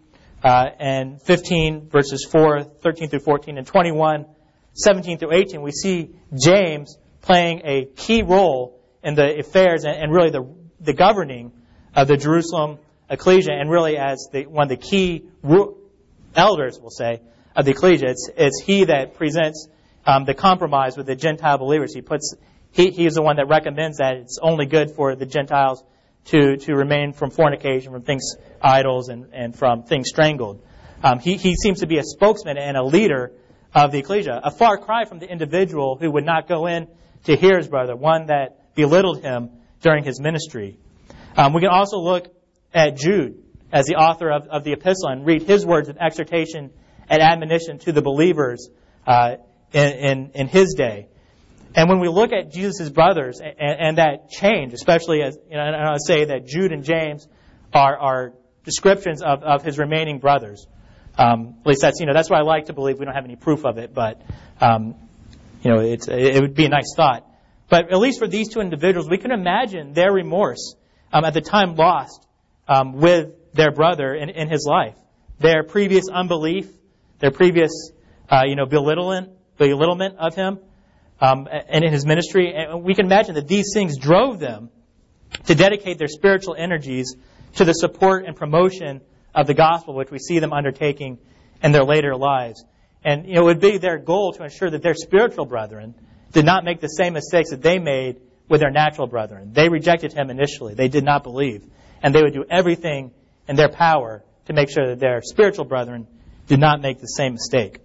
uh, and fifteen, verses four, thirteen through fourteen, and twenty-one, seventeen through eighteen, we see James playing a key role in the affairs and, and really the, the governing of the Jerusalem ecclesia, and really as the, one of the key ru- elders, we'll say, of the ecclesia. It's, it's he that presents um, the compromise with the Gentile believers. He puts he, he is the one that recommends that it's only good for the Gentiles to, to remain from fornication, from things idols, and, and from things strangled. Um, he, he seems to be a spokesman and a leader of the ecclesia, a far cry from the individual who would not go in to hear his brother, one that belittled him during his ministry. Um, we can also look at Jude as the author of, of the epistle and read his words of exhortation and admonition to the believers uh, in, in, in his day. And when we look at Jesus' brothers and, and that change, especially as, you know, and I say that Jude and James are, are descriptions of, of his remaining brothers. Um, at least that's, you know, that's what I like to believe. We don't have any proof of it, but, um, you know, it's, it would be a nice thought. But at least for these two individuals, we can imagine their remorse um, at the time lost um, with their brother in, in his life. Their previous unbelief, their previous, uh, you know, belittlement, belittlement of him um, and in his ministry. And we can imagine that these things drove them to dedicate their spiritual energies to the support and promotion of the gospel, which we see them undertaking in their later lives. And, you know, it would be their goal to ensure that their spiritual brethren did not make the same mistakes that they made with their natural brethren. They rejected him initially. They did not believe. And they would do everything in their power to make sure that their spiritual brethren did not make the same mistake.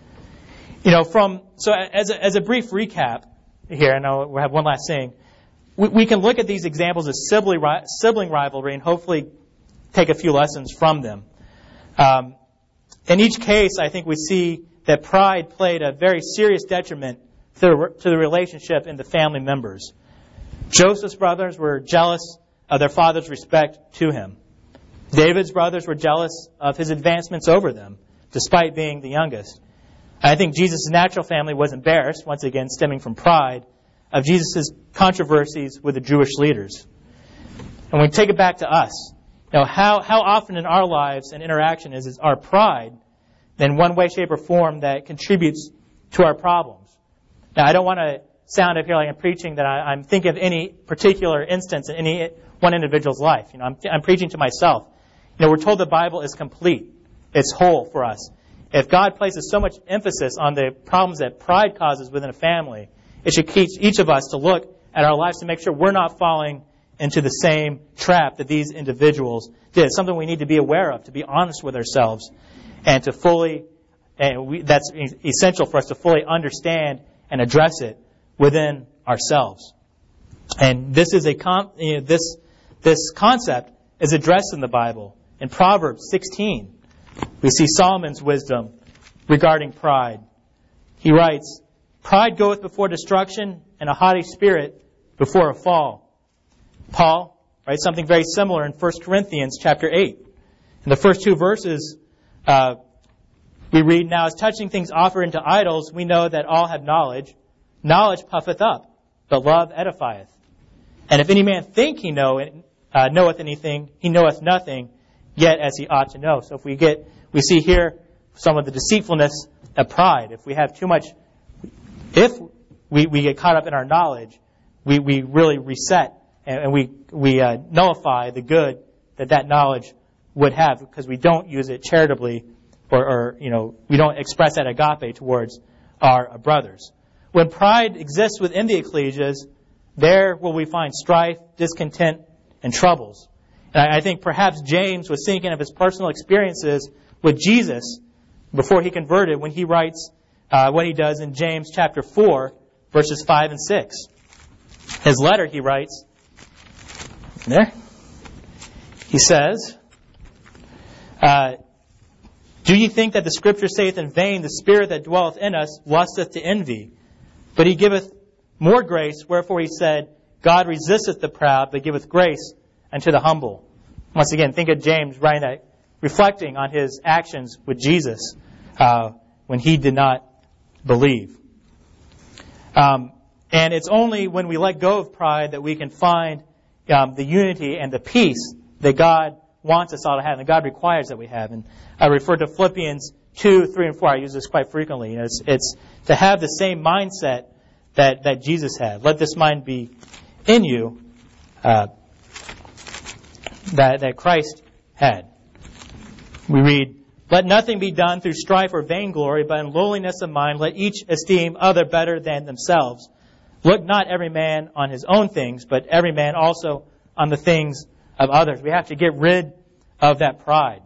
You know, from, so as a, as a brief recap here, and I'll, we'll have one last thing, we, we can look at these examples of sibling, sibling rivalry and hopefully take a few lessons from them. Um, in each case, I think we see that pride played a very serious detriment to the, to the relationship in the family members. Joseph's brothers were jealous of their father's respect to him. David's brothers were jealous of his advancements over them, despite being the youngest. I think Jesus' natural family was embarrassed, once again stemming from pride, of Jesus' controversies with the Jewish leaders. And we take it back to us. You know, how, how often in our lives and interaction is, is our pride in one way, shape, or form that contributes to our problems? Now, I don't want to sound up here like I'm preaching that I, I'm thinking of any particular instance in any one individual's life. You know, I'm, I'm preaching to myself. You know, we're told the Bible is complete. It's whole for us. If God places so much emphasis on the problems that pride causes within a family, it should teach each of us to look at our lives to make sure we're not falling into the same trap that these individuals did. It's something we need to be aware of, to be honest with ourselves, and to fully, and we, that's essential for us to fully understand and address it within ourselves. And this is a con, you know, this this concept is addressed in the Bible. In Proverbs sixteen, we see Solomon's wisdom regarding pride. He writes, "Pride goeth before destruction, and a haughty spirit before a fall." Paul writes something very similar in First Corinthians chapter eight. In the first two verses, uh, we read, "Now as touching things offered unto idols, we know that all have knowledge. Knowledge puffeth up, but love edifieth. And if any man think he know, uh, knoweth anything, he knoweth nothing, yet as he ought to know." So if we get, we see here some of the deceitfulness of pride. If we have too much, if we, we get caught up in our knowledge, we, we really reset and, and we, we uh, nullify the good that that knowledge would have, because we don't use it charitably, or, or you know, we don't express that agape towards our brothers. When pride exists within the ecclesias, there will we find strife, discontent, and troubles. And I think perhaps James was thinking of his personal experiences with Jesus before he converted when he writes uh, what he does in James chapter four, verses five and six. His letter, he writes, there, he says, uh, "Do ye think that the Scripture saith in vain, the Spirit that dwelleth in us lusteth to envy? But he giveth more grace, wherefore he said, God resisteth the proud, but giveth grace unto the humble." Once again, think of James writing that, reflecting on his actions with Jesus uh, when he did not believe. Um, and it's only when we let go of pride that we can find um, the unity and the peace that God wants us all to have, and God requires that we have. And I refer to Philippians two, three, and four. I use this quite frequently. You know, it's, it's to have the same mindset that, that Jesus had. Let this mind be in you uh, that, that Christ had. We read, "Let nothing be done through strife or vainglory, but in lowliness of mind let each esteem other better than themselves. Look not every man on his own things, but every man also on the things of others." We have to get rid of that pride.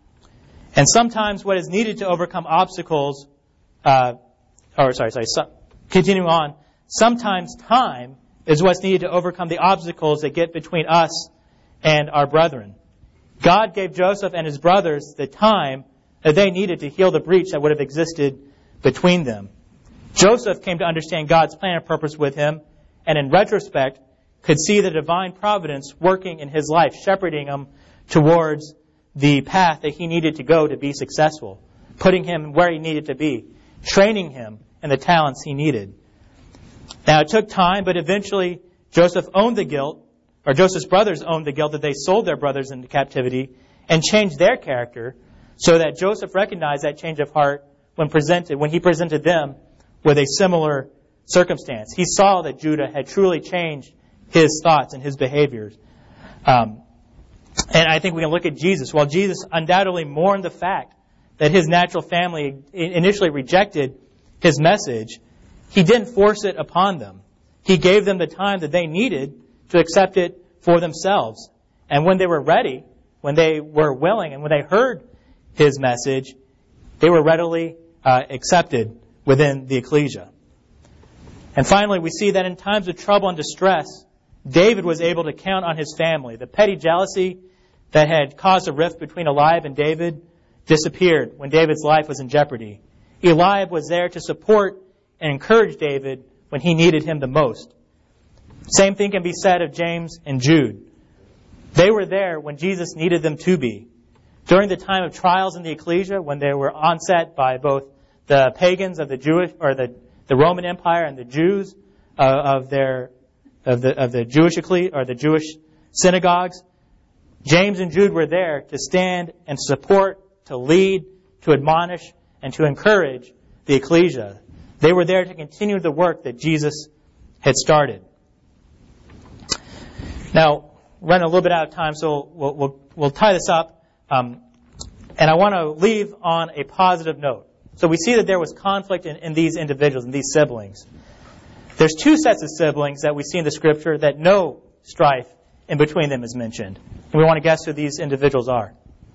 And sometimes what is needed to overcome obstacles, uh, or sorry, sorry, so, continuing on, sometimes time is what's needed to overcome the obstacles that get between us and our brethren. God gave Joseph and his brothers the time that they needed to heal the breach that would have existed between them. Joseph came to understand God's plan and purpose with him, and in retrospect, could see the divine providence working in his life, shepherding him towards the path that he needed to go to be successful, putting him where he needed to be, training him in the talents he needed. Now, it took time, but eventually Joseph owned the guilt, or Joseph's brothers owned the guilt that they sold their brothers into captivity and changed their character so that Joseph recognized that change of heart when presented, when he presented them with a similar circumstance. He saw that Judah had truly changed his thoughts and his behaviors. Um, and I think we can look at Jesus. While Jesus undoubtedly mourned the fact that his natural family initially rejected his message, he didn't force it upon them. He gave them the time that they needed to accept it for themselves. And when they were ready, when they were willing, and when they heard his message, they were readily uh, accepted within the ecclesia. And finally, we see that in times of trouble and distress, David was able to count on his family. The petty jealousy that had caused a rift between Eliab and David disappeared when David's life was in jeopardy. Eliab was there to support and encourage David when he needed him the most. Same thing can be said of James and Jude. They were there when Jesus needed them to be. During the time of trials in the ecclesia, when they were onset by both the pagans of the Jewish or the, the Roman Empire and the Jews uh, of their of the of the Jewish ecclesia or the Jewish synagogues, James and Jude were there to stand and support, to lead, to admonish, and to encourage the ecclesia. They were there to continue the work that Jesus had started. Now, we're running a little bit out of time, so we'll we'll, we'll tie this up. Um, and I want to leave on a positive note. So we see that there was conflict in, in these individuals, in these siblings. There's two sets of siblings that we see in the Scripture that no strife in between them is mentioned. And we want to guess who these individuals are.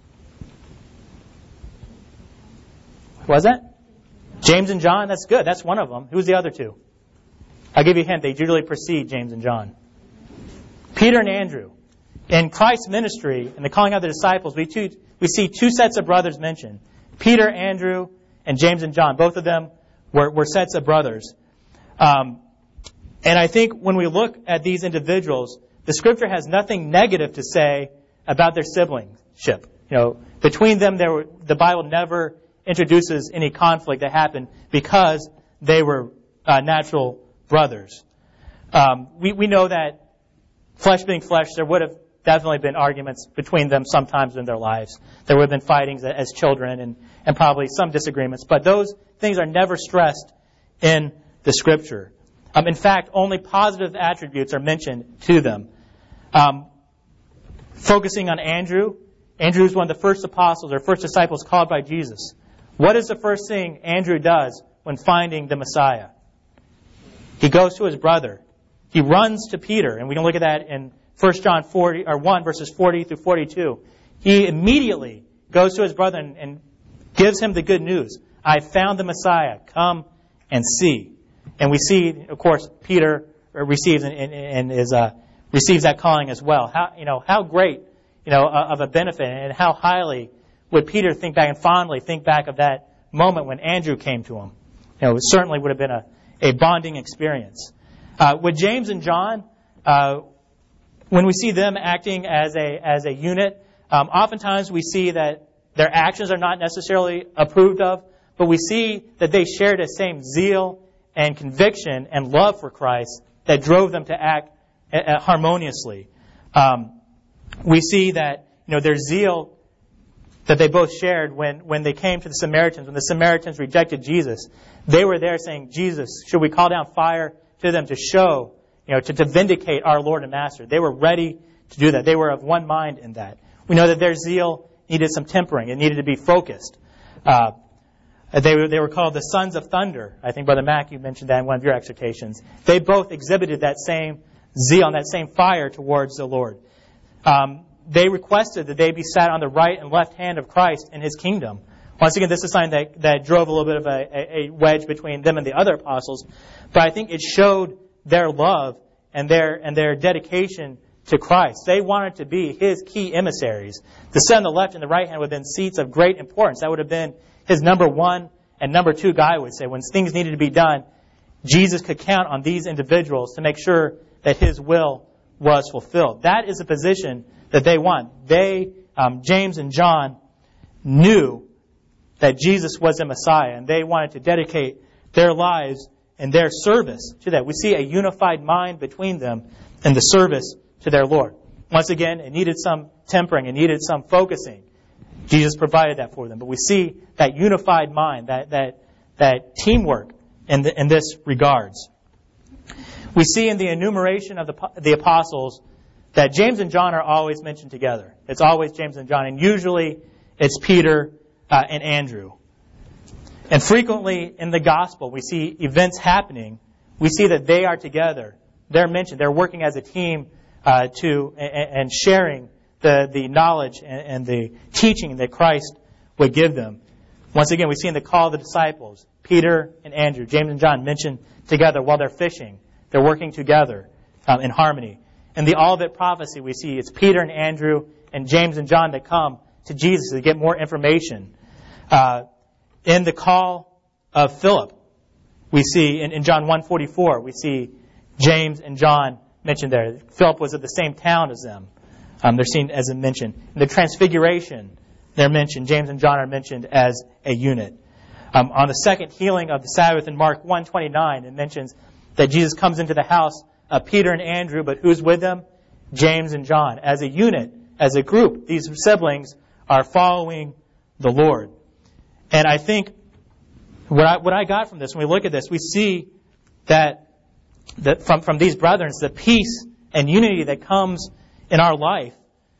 Who was that? James and John? That's good. That's one of them. Who's the other two? I'll give you a hint. They usually precede James and John. Peter and Andrew. In Christ's ministry, in the calling out the disciples, we, two, we see two sets of brothers mentioned. Peter, Andrew, and James and John. Both of them were, were sets of brothers. Um, and I think when we look at these individuals, the Scripture has nothing negative to say about their siblingship. You know, between them, there were, the Bible never introduces any conflict that happened because they were uh, natural brothers. Um, we, we know that flesh being flesh, there would have definitely been arguments between them sometimes in their lives. There would have been fightings as children and, and probably some disagreements. But those things are never stressed in the Scripture. Um, in fact, only positive attributes are mentioned to them. Um, focusing on Andrew, Andrew is one of the first apostles or first disciples called by Jesus. What is the first thing Andrew does when finding the Messiah? He goes to his brother. He runs to Peter, and we can look at that in First John forty or one verses forty through forty-two. He immediately goes to his brother and, and gives him the good news. I found the Messiah. Come and see. And we see, of course, Peter receives and, and, and is uh, receives that calling as well. How you know how great you know of a benefit, and how highly would Peter think back and fondly think back of that moment when Andrew came to him. You know, it certainly would have been a, a bonding experience. Uh, with James and John, uh, when we see them acting as a as a unit, um, oftentimes we see that their actions are not necessarily approved of, but we see that they shared the same zeal and conviction and love for Christ that drove them to act uh, harmoniously. Um, we see that you you know, their zeal that they both shared when, when they came to the Samaritans, when the Samaritans rejected Jesus. They were there saying, Jesus, should we call down fire to them to show, you know, to, to vindicate our Lord and Master? They were ready to do that. They were of one mind in that. We know that their zeal needed some tempering. It needed to be focused. Uh, they, were, they were called the sons of thunder. I think, Brother Mack, you mentioned that in one of your exhortations. They both exhibited that same zeal and that same fire towards the Lord. Um, they requested that they be sat on the right and left hand of Christ in His kingdom. Once again, this is something that, that drove a little bit of a, a, a wedge between them and the other apostles. But I think it showed their love and their and their dedication to Christ. They wanted to be His key emissaries. To sit on the left and the right hand would have been seats of great importance. That would have been His number one and number two guy, I would say. When things needed to be done, Jesus could count on these individuals to make sure that His will was fulfilled. That is a position that they want. They, um, James and John, knew that Jesus was the Messiah, and they wanted to dedicate their lives and their service to that. We see a unified mind between them in the service to their Lord. Once again, it needed some tempering, it needed some focusing. Jesus provided that for them. But we see that unified mind, that that that teamwork in, the, in this regards. We see in the enumeration of the, the apostles that James and John are always mentioned together. It's always James and John, and usually it's Peter uh, and Andrew. And frequently in the gospel, we see events happening. We see that they are together. They're mentioned. They're working as a team uh, to and, and sharing the, the knowledge and, and the teaching that Christ would give them. Once again, we see in the call of the disciples, Peter and Andrew, James and John mentioned together while they're fishing. They're working together um, in harmony. In the Olivet prophecy, we see it's Peter and Andrew and James and John that come to Jesus to get more information. Uh, in the call of Philip, we see in, in John one forty-four, we see James and John mentioned there. Philip was of the same town as them. Um, they're seen as a mention. In the Transfiguration, they're mentioned. James and John are mentioned as a unit. Um, on the second healing of the Sabbath in Mark one twenty-nine, it mentions that Jesus comes into the house of Peter and Andrew, but who's with them? James and John. As a unit, as a group, these siblings are following the Lord. And I think what I, what I got from this, when we look at this, we see that, that from, from these brethren, the peace and unity that comes in our life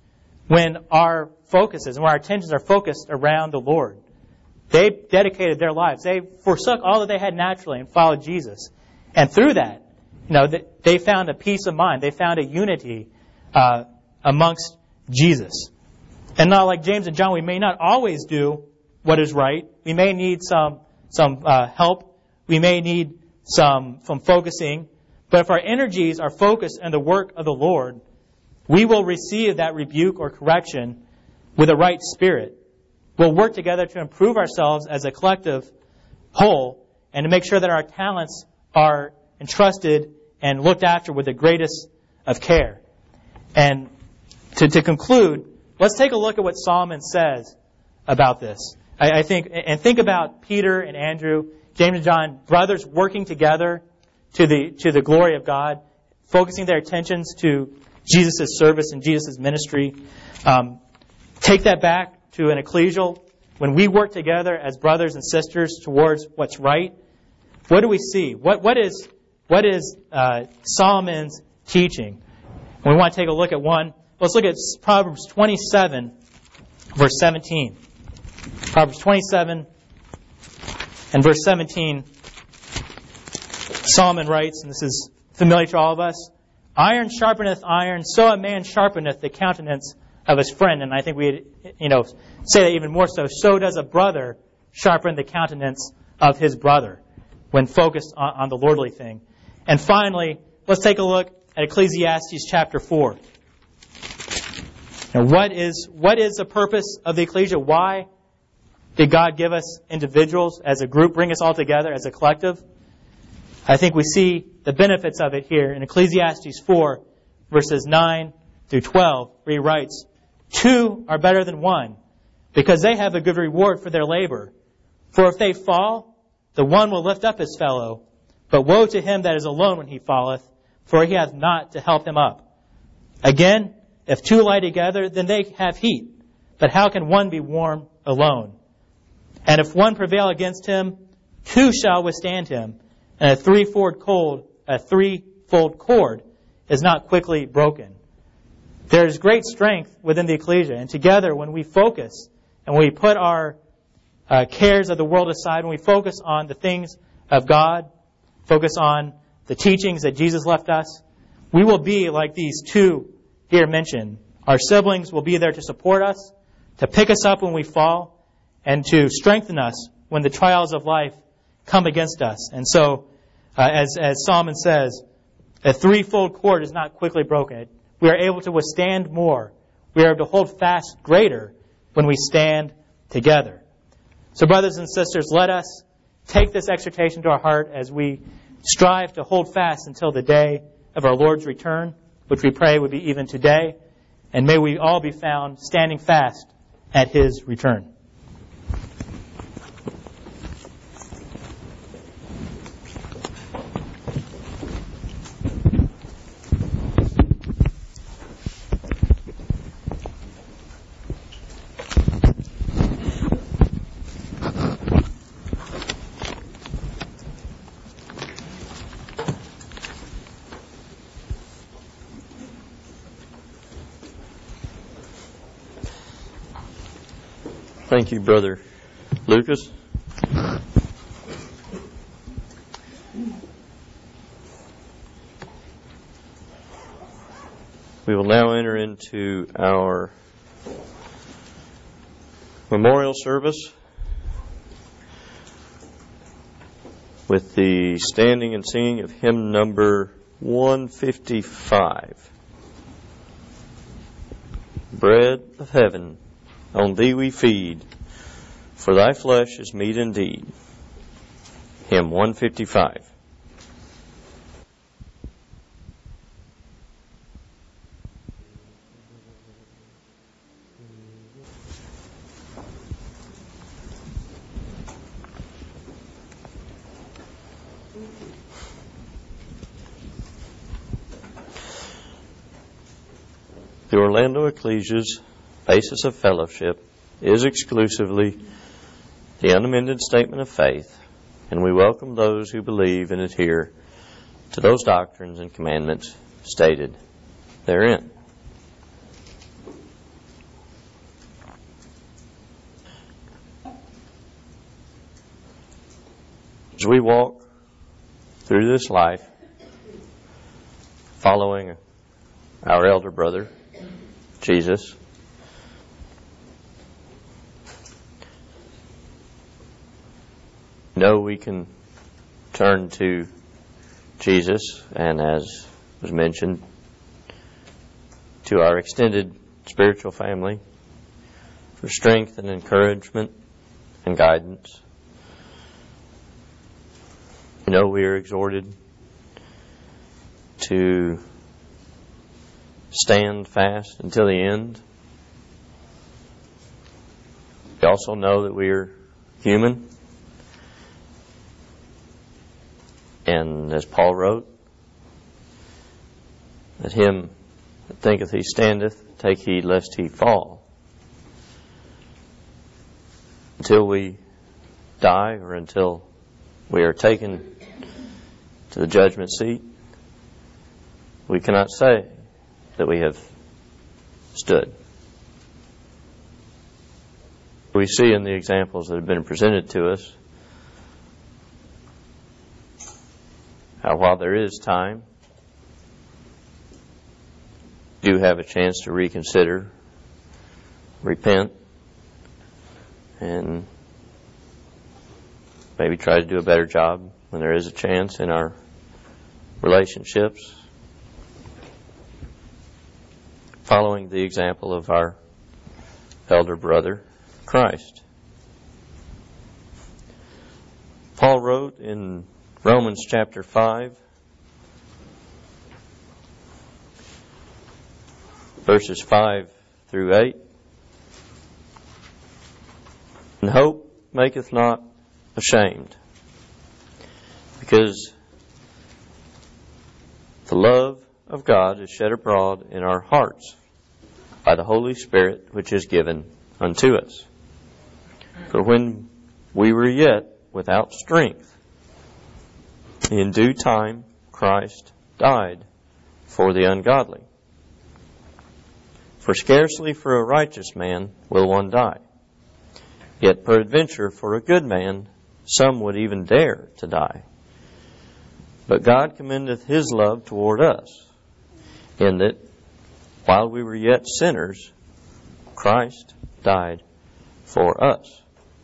when our focuses and when our attentions are focused around the Lord. They dedicated their lives. They forsook all that they had naturally and followed Jesus. And through that, you know, they found a peace of mind. They found a unity uh, amongst Jesus. And not like James and John, we may not always do what is right. We may need some some uh, help. We may need some from focusing. But if our energies are focused on the work of the Lord, we will receive that rebuke or correction with a right spirit. We'll work together to improve ourselves as a collective whole and to make sure that our talents are entrusted and looked after with the greatest of care. And to, to conclude, let's take a look at what Solomon says about this. I, I think, and think about Peter and Andrew, James and John, brothers working together to the to the glory of God, focusing their attentions to Jesus' service and Jesus' ministry. Um, take that back to an ecclesial. When we work together as brothers and sisters towards what's right, what do we see? What what is what is uh, Solomon's teaching? And we want to take a look at one. Let's look at Proverbs twenty-seven, verse seventeen. Proverbs twenty-seven and verse seventeen. Solomon writes, and this is familiar to all of us, "Iron sharpeneth iron, so a man sharpeneth the countenance of his friend." And I think we'd, you know, say that even more so. So does a brother sharpen the countenance of his brother when focused on, on the lordly thing. And finally, let's take a look at Ecclesiastes chapter four. Now, what is what is the purpose of the ecclesia? Why did God give us individuals as a group, bring us all together as a collective? I think we see the benefits of it here in Ecclesiastes four, verses nine through twelve, where he writes, "Two are better than one, because they have a good reward for their labor. For if they fall, the one will lift up his fellow. But woe to him that is alone when he falleth, for he hath not to help him up. Again, If two lie together, then they have heat. But how can one be warm alone? And if one prevail against him, two shall withstand him. And a threefold cord, a threefold cord is not quickly broken. There is great strength within the ecclesia, and together when we focus and we put our uh, cares of the world aside, when we focus on the things of God, focus on the teachings that Jesus left us, we will be like these two here mentioned. Our siblings will be there to support us, to pick us up when we fall, and to strengthen us when the trials of life come against us. And so, uh, as, as Solomon says, a threefold cord is not quickly broken. We are able to withstand more. We are able to hold fast greater when we stand together. So brothers and sisters, let us take this exhortation to our heart as we strive to hold fast until the day of our Lord's return, which we pray would be even today. And may we all be found standing fast at His return. Thank you, Brother Lucas. We will now enter into our memorial service with the standing and singing of hymn number one fifty-five. Bread of heaven, on thee we feed, for thy flesh is meat indeed. Hymn one fifty-five. The Orlando Ecclesia's basis of fellowship is exclusively the unamended statement of faith, and we welcome those who believe and adhere to those doctrines and commandments stated therein. As we walk through this life, following our elder brother, Jesus, know we can turn to Jesus, and as was mentioned, to our extended spiritual family for strength and encouragement and guidance. You know, we are exhorted to stand fast until the end. We also know that we are human. And as Paul wrote, let him that thinketh he standeth take heed lest he fall. Until we die, or until we are taken to the judgment seat, we cannot say that we have stood. We see in the examples that have been presented to us how, while there is time, you do have a chance to reconsider, repent, and maybe try to do a better job when there is a chance in our relationships, following the example of our elder brother, Christ. Paul wrote in Romans chapter five, verses five through eight, and hope maketh not ashamed, because the love of God is shed abroad in our hearts by the Holy Spirit which is given unto us. For when we were yet without strength, in due time Christ died for the ungodly. For scarcely for a righteous man will one die. Yet peradventure for a good man some would even dare to die. But God commendeth His love toward us, in that while we were yet sinners, Christ died for us.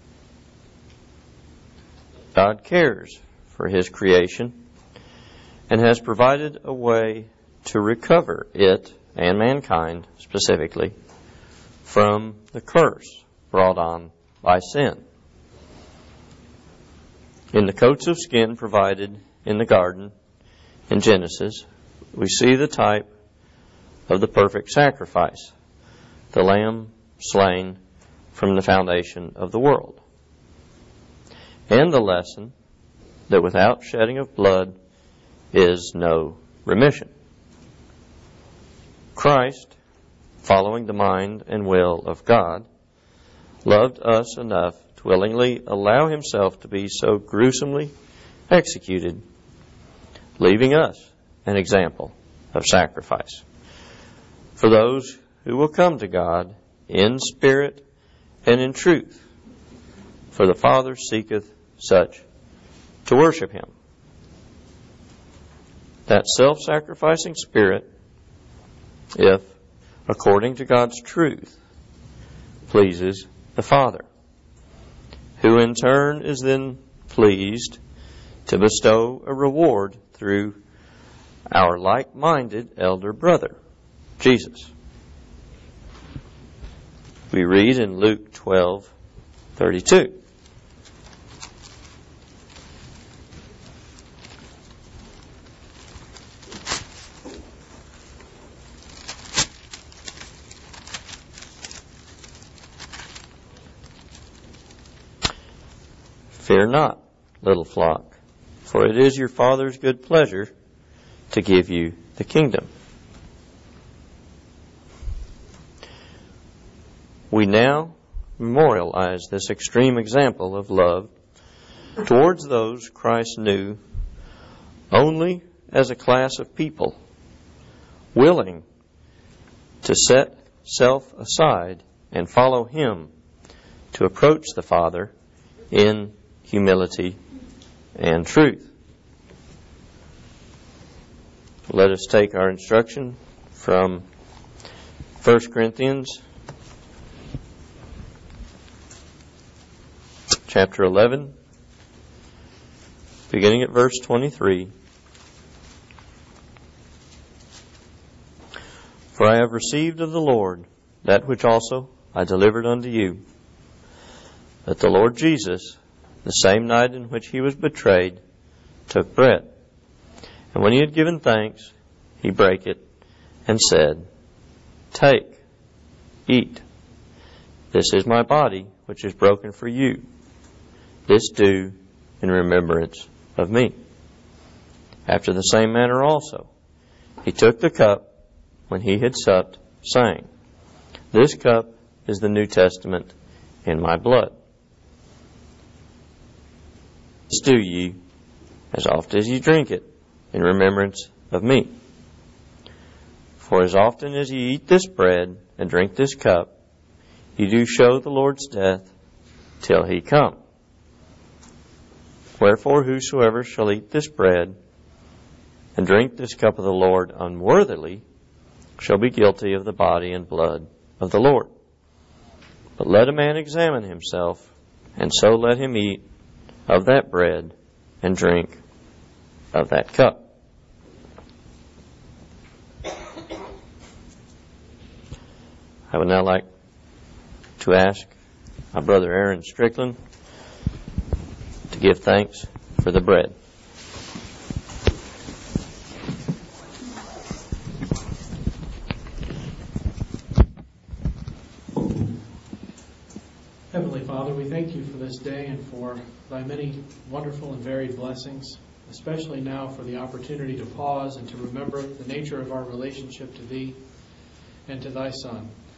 God cares for His creation and has provided a way to recover it and mankind specifically from the curse brought on by sin. In the coats of skin provided in the garden in Genesis, we see the type of the perfect sacrifice, the lamb slain from the foundation of the world, and the lesson that without shedding of blood is no remission. Christ, following the mind and will of God, loved us enough to willingly allow Himself to be so gruesomely executed, leaving us an example of sacrifice for those who will come to God in spirit and in truth. For the Father seeketh such to worship Him. That self-sacrificing spirit, if according to God's truth, pleases the Father, who in turn is then pleased to bestow a reward through our like-minded elder brother, Jesus. We read in Luke twelve thirty-two. Fear not, little flock, for it is your Father's good pleasure to give you the kingdom. We now memorialize this extreme example of love towards those Christ knew only as a class of people willing to set self aside and follow Him to approach the Father in humility and truth. Let us take our instruction from First Corinthians chapter eleven, beginning at verse twenty-three. For I have received of the Lord that which also I delivered unto you, that the Lord Jesus, the same night in which He was betrayed, took bread. And when He had given thanks, He brake it, and said, Take, eat. This is my body, which is broken for you. This do in remembrance of me. After the same manner also, He took the cup when He had supped, saying, This cup is the New Testament in my blood. This do ye, as oft as ye drink it, in remembrance of me. For as often as ye eat this bread and drink this cup, ye do show the Lord's death till He come. Wherefore whosoever shall eat this bread and drink this cup of the Lord unworthily shall be guilty of the body and blood of the Lord. But let a man examine himself, and so let him eat of that bread and drink of that cup. I would now like to ask my brother Aaron Strickland to give thanks for the bread. Heavenly Father, we thank You for this day and for Thy many wonderful and varied blessings, especially now for the opportunity to pause and to remember the nature of our relationship to Thee and to Thy Son.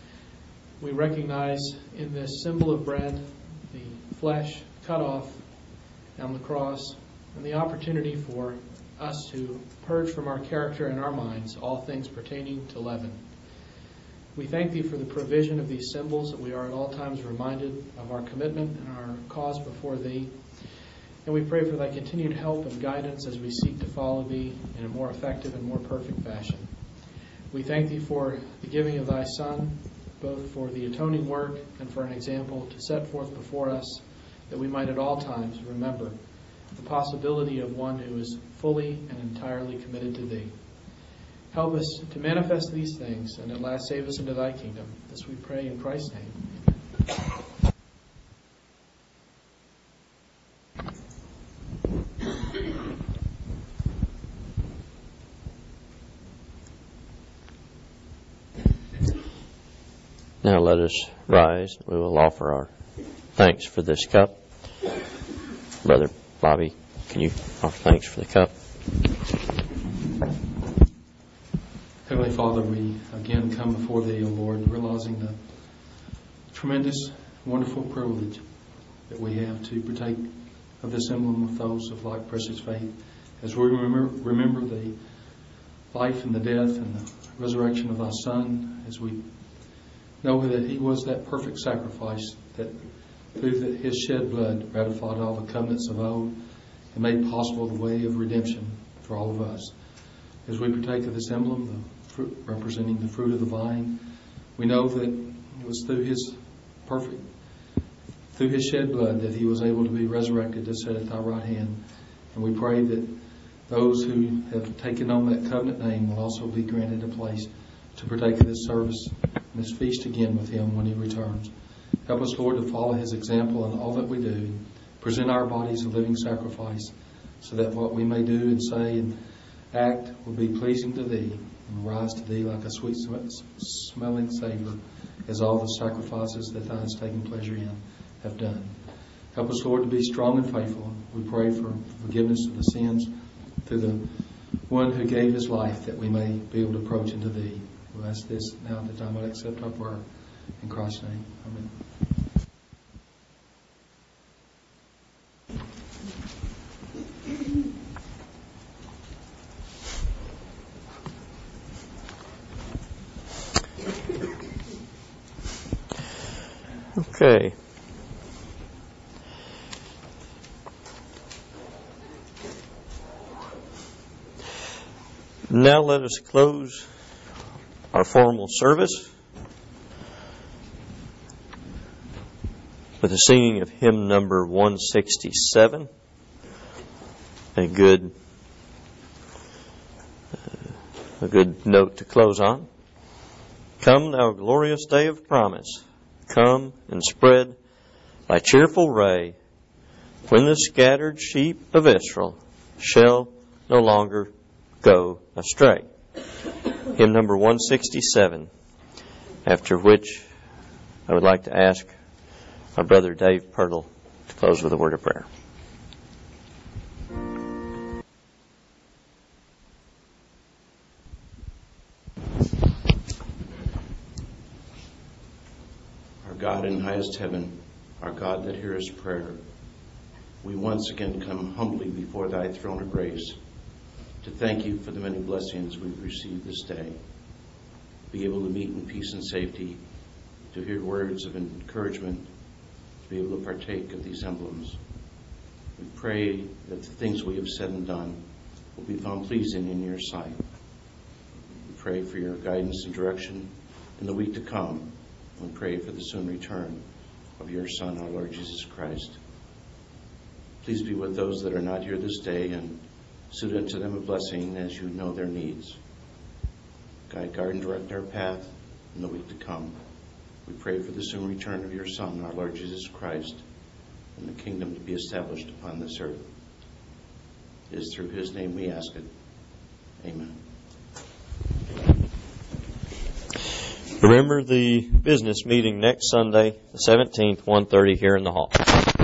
we recognize in this symbol of bread the flesh cut off on the cross and the opportunity for us to purge from our character and our minds all things pertaining to leaven. We thank Thee for the provision of these symbols, that we are at all times reminded of our commitment and our cause before Thee. And we pray for Thy continued help and guidance as we seek to follow Thee in a more effective and more perfect fashion. We thank Thee for the giving of Thy Son, both for the atoning work and for an example to set forth before us, that we might at all times remember the possibility of one who is fully and entirely committed to Thee. Help us to manifest these things, and at last save us into Thy kingdom. This we pray in Christ's name. Now let us rise. We will offer our thanks for this cup. Brother Bobby, can you offer thanks for the cup? Heavenly Father, we again come before Thee, O Lord, realizing the tremendous, wonderful privilege that we have to partake of this emblem of those of like precious faith. As we remember, remember the life and the death and the resurrection of Thy Son, as we know that He was that perfect sacrifice that through the, His shed blood ratified all the covenants of old and made possible the way of redemption for all of us. As we partake of this emblem, the fruit, representing the fruit of the vine, we know that it was through His perfect, through His shed blood that He was able to be resurrected to sit at Thy right hand. And we pray that those who have taken on that covenant name will also be granted a place to partake of this service and this feast again with Him when He returns. Help us, Lord, to follow His example in all that we do, present our bodies a living sacrifice, so that what we may do and say and act will be pleasing to Thee and rise to Thee like a sweet smelling savor, as all the sacrifices that Thou hast taken pleasure in have done. Help us, Lord, to be strong and faithful. We pray for forgiveness of the sins through the one who gave His life, that we may be able to approach into Thee. We ask this now, that Thou might accept our prayer. In Christ's name, amen. Okay. Now let us close our formal service with the singing of hymn number one sixty-seven. A good, uh, a good note to close on. Come, thou glorious day of promise. Come and spread thy cheerful ray, when the scattered sheep of Israel shall no longer go astray. Hymn number one sixty-seven, after which I would like to ask our brother Dave Pirtle to close with a word of prayer. God in highest heaven, our God that hearest prayer, we once again come humbly before Thy throne of grace to thank You for the many blessings we've received this day. Be able to meet in peace and safety, to hear words of encouragement, to be able to partake of these emblems. We pray that the things we have said and done will be found pleasing in Your sight. We pray for Your guidance and direction in the week to come. We pray for the soon return of Your Son, our Lord Jesus Christ. Please be with those that are not here this day, and suit unto them a blessing as You know their needs. Guide, guard, and direct our path in the week to come. We pray for the soon return of Your Son, our Lord Jesus Christ, and the kingdom to be established upon this earth. It is through His name we ask it. Amen. Remember the business meeting next Sunday, the seventeenth, one thirty here in the hall.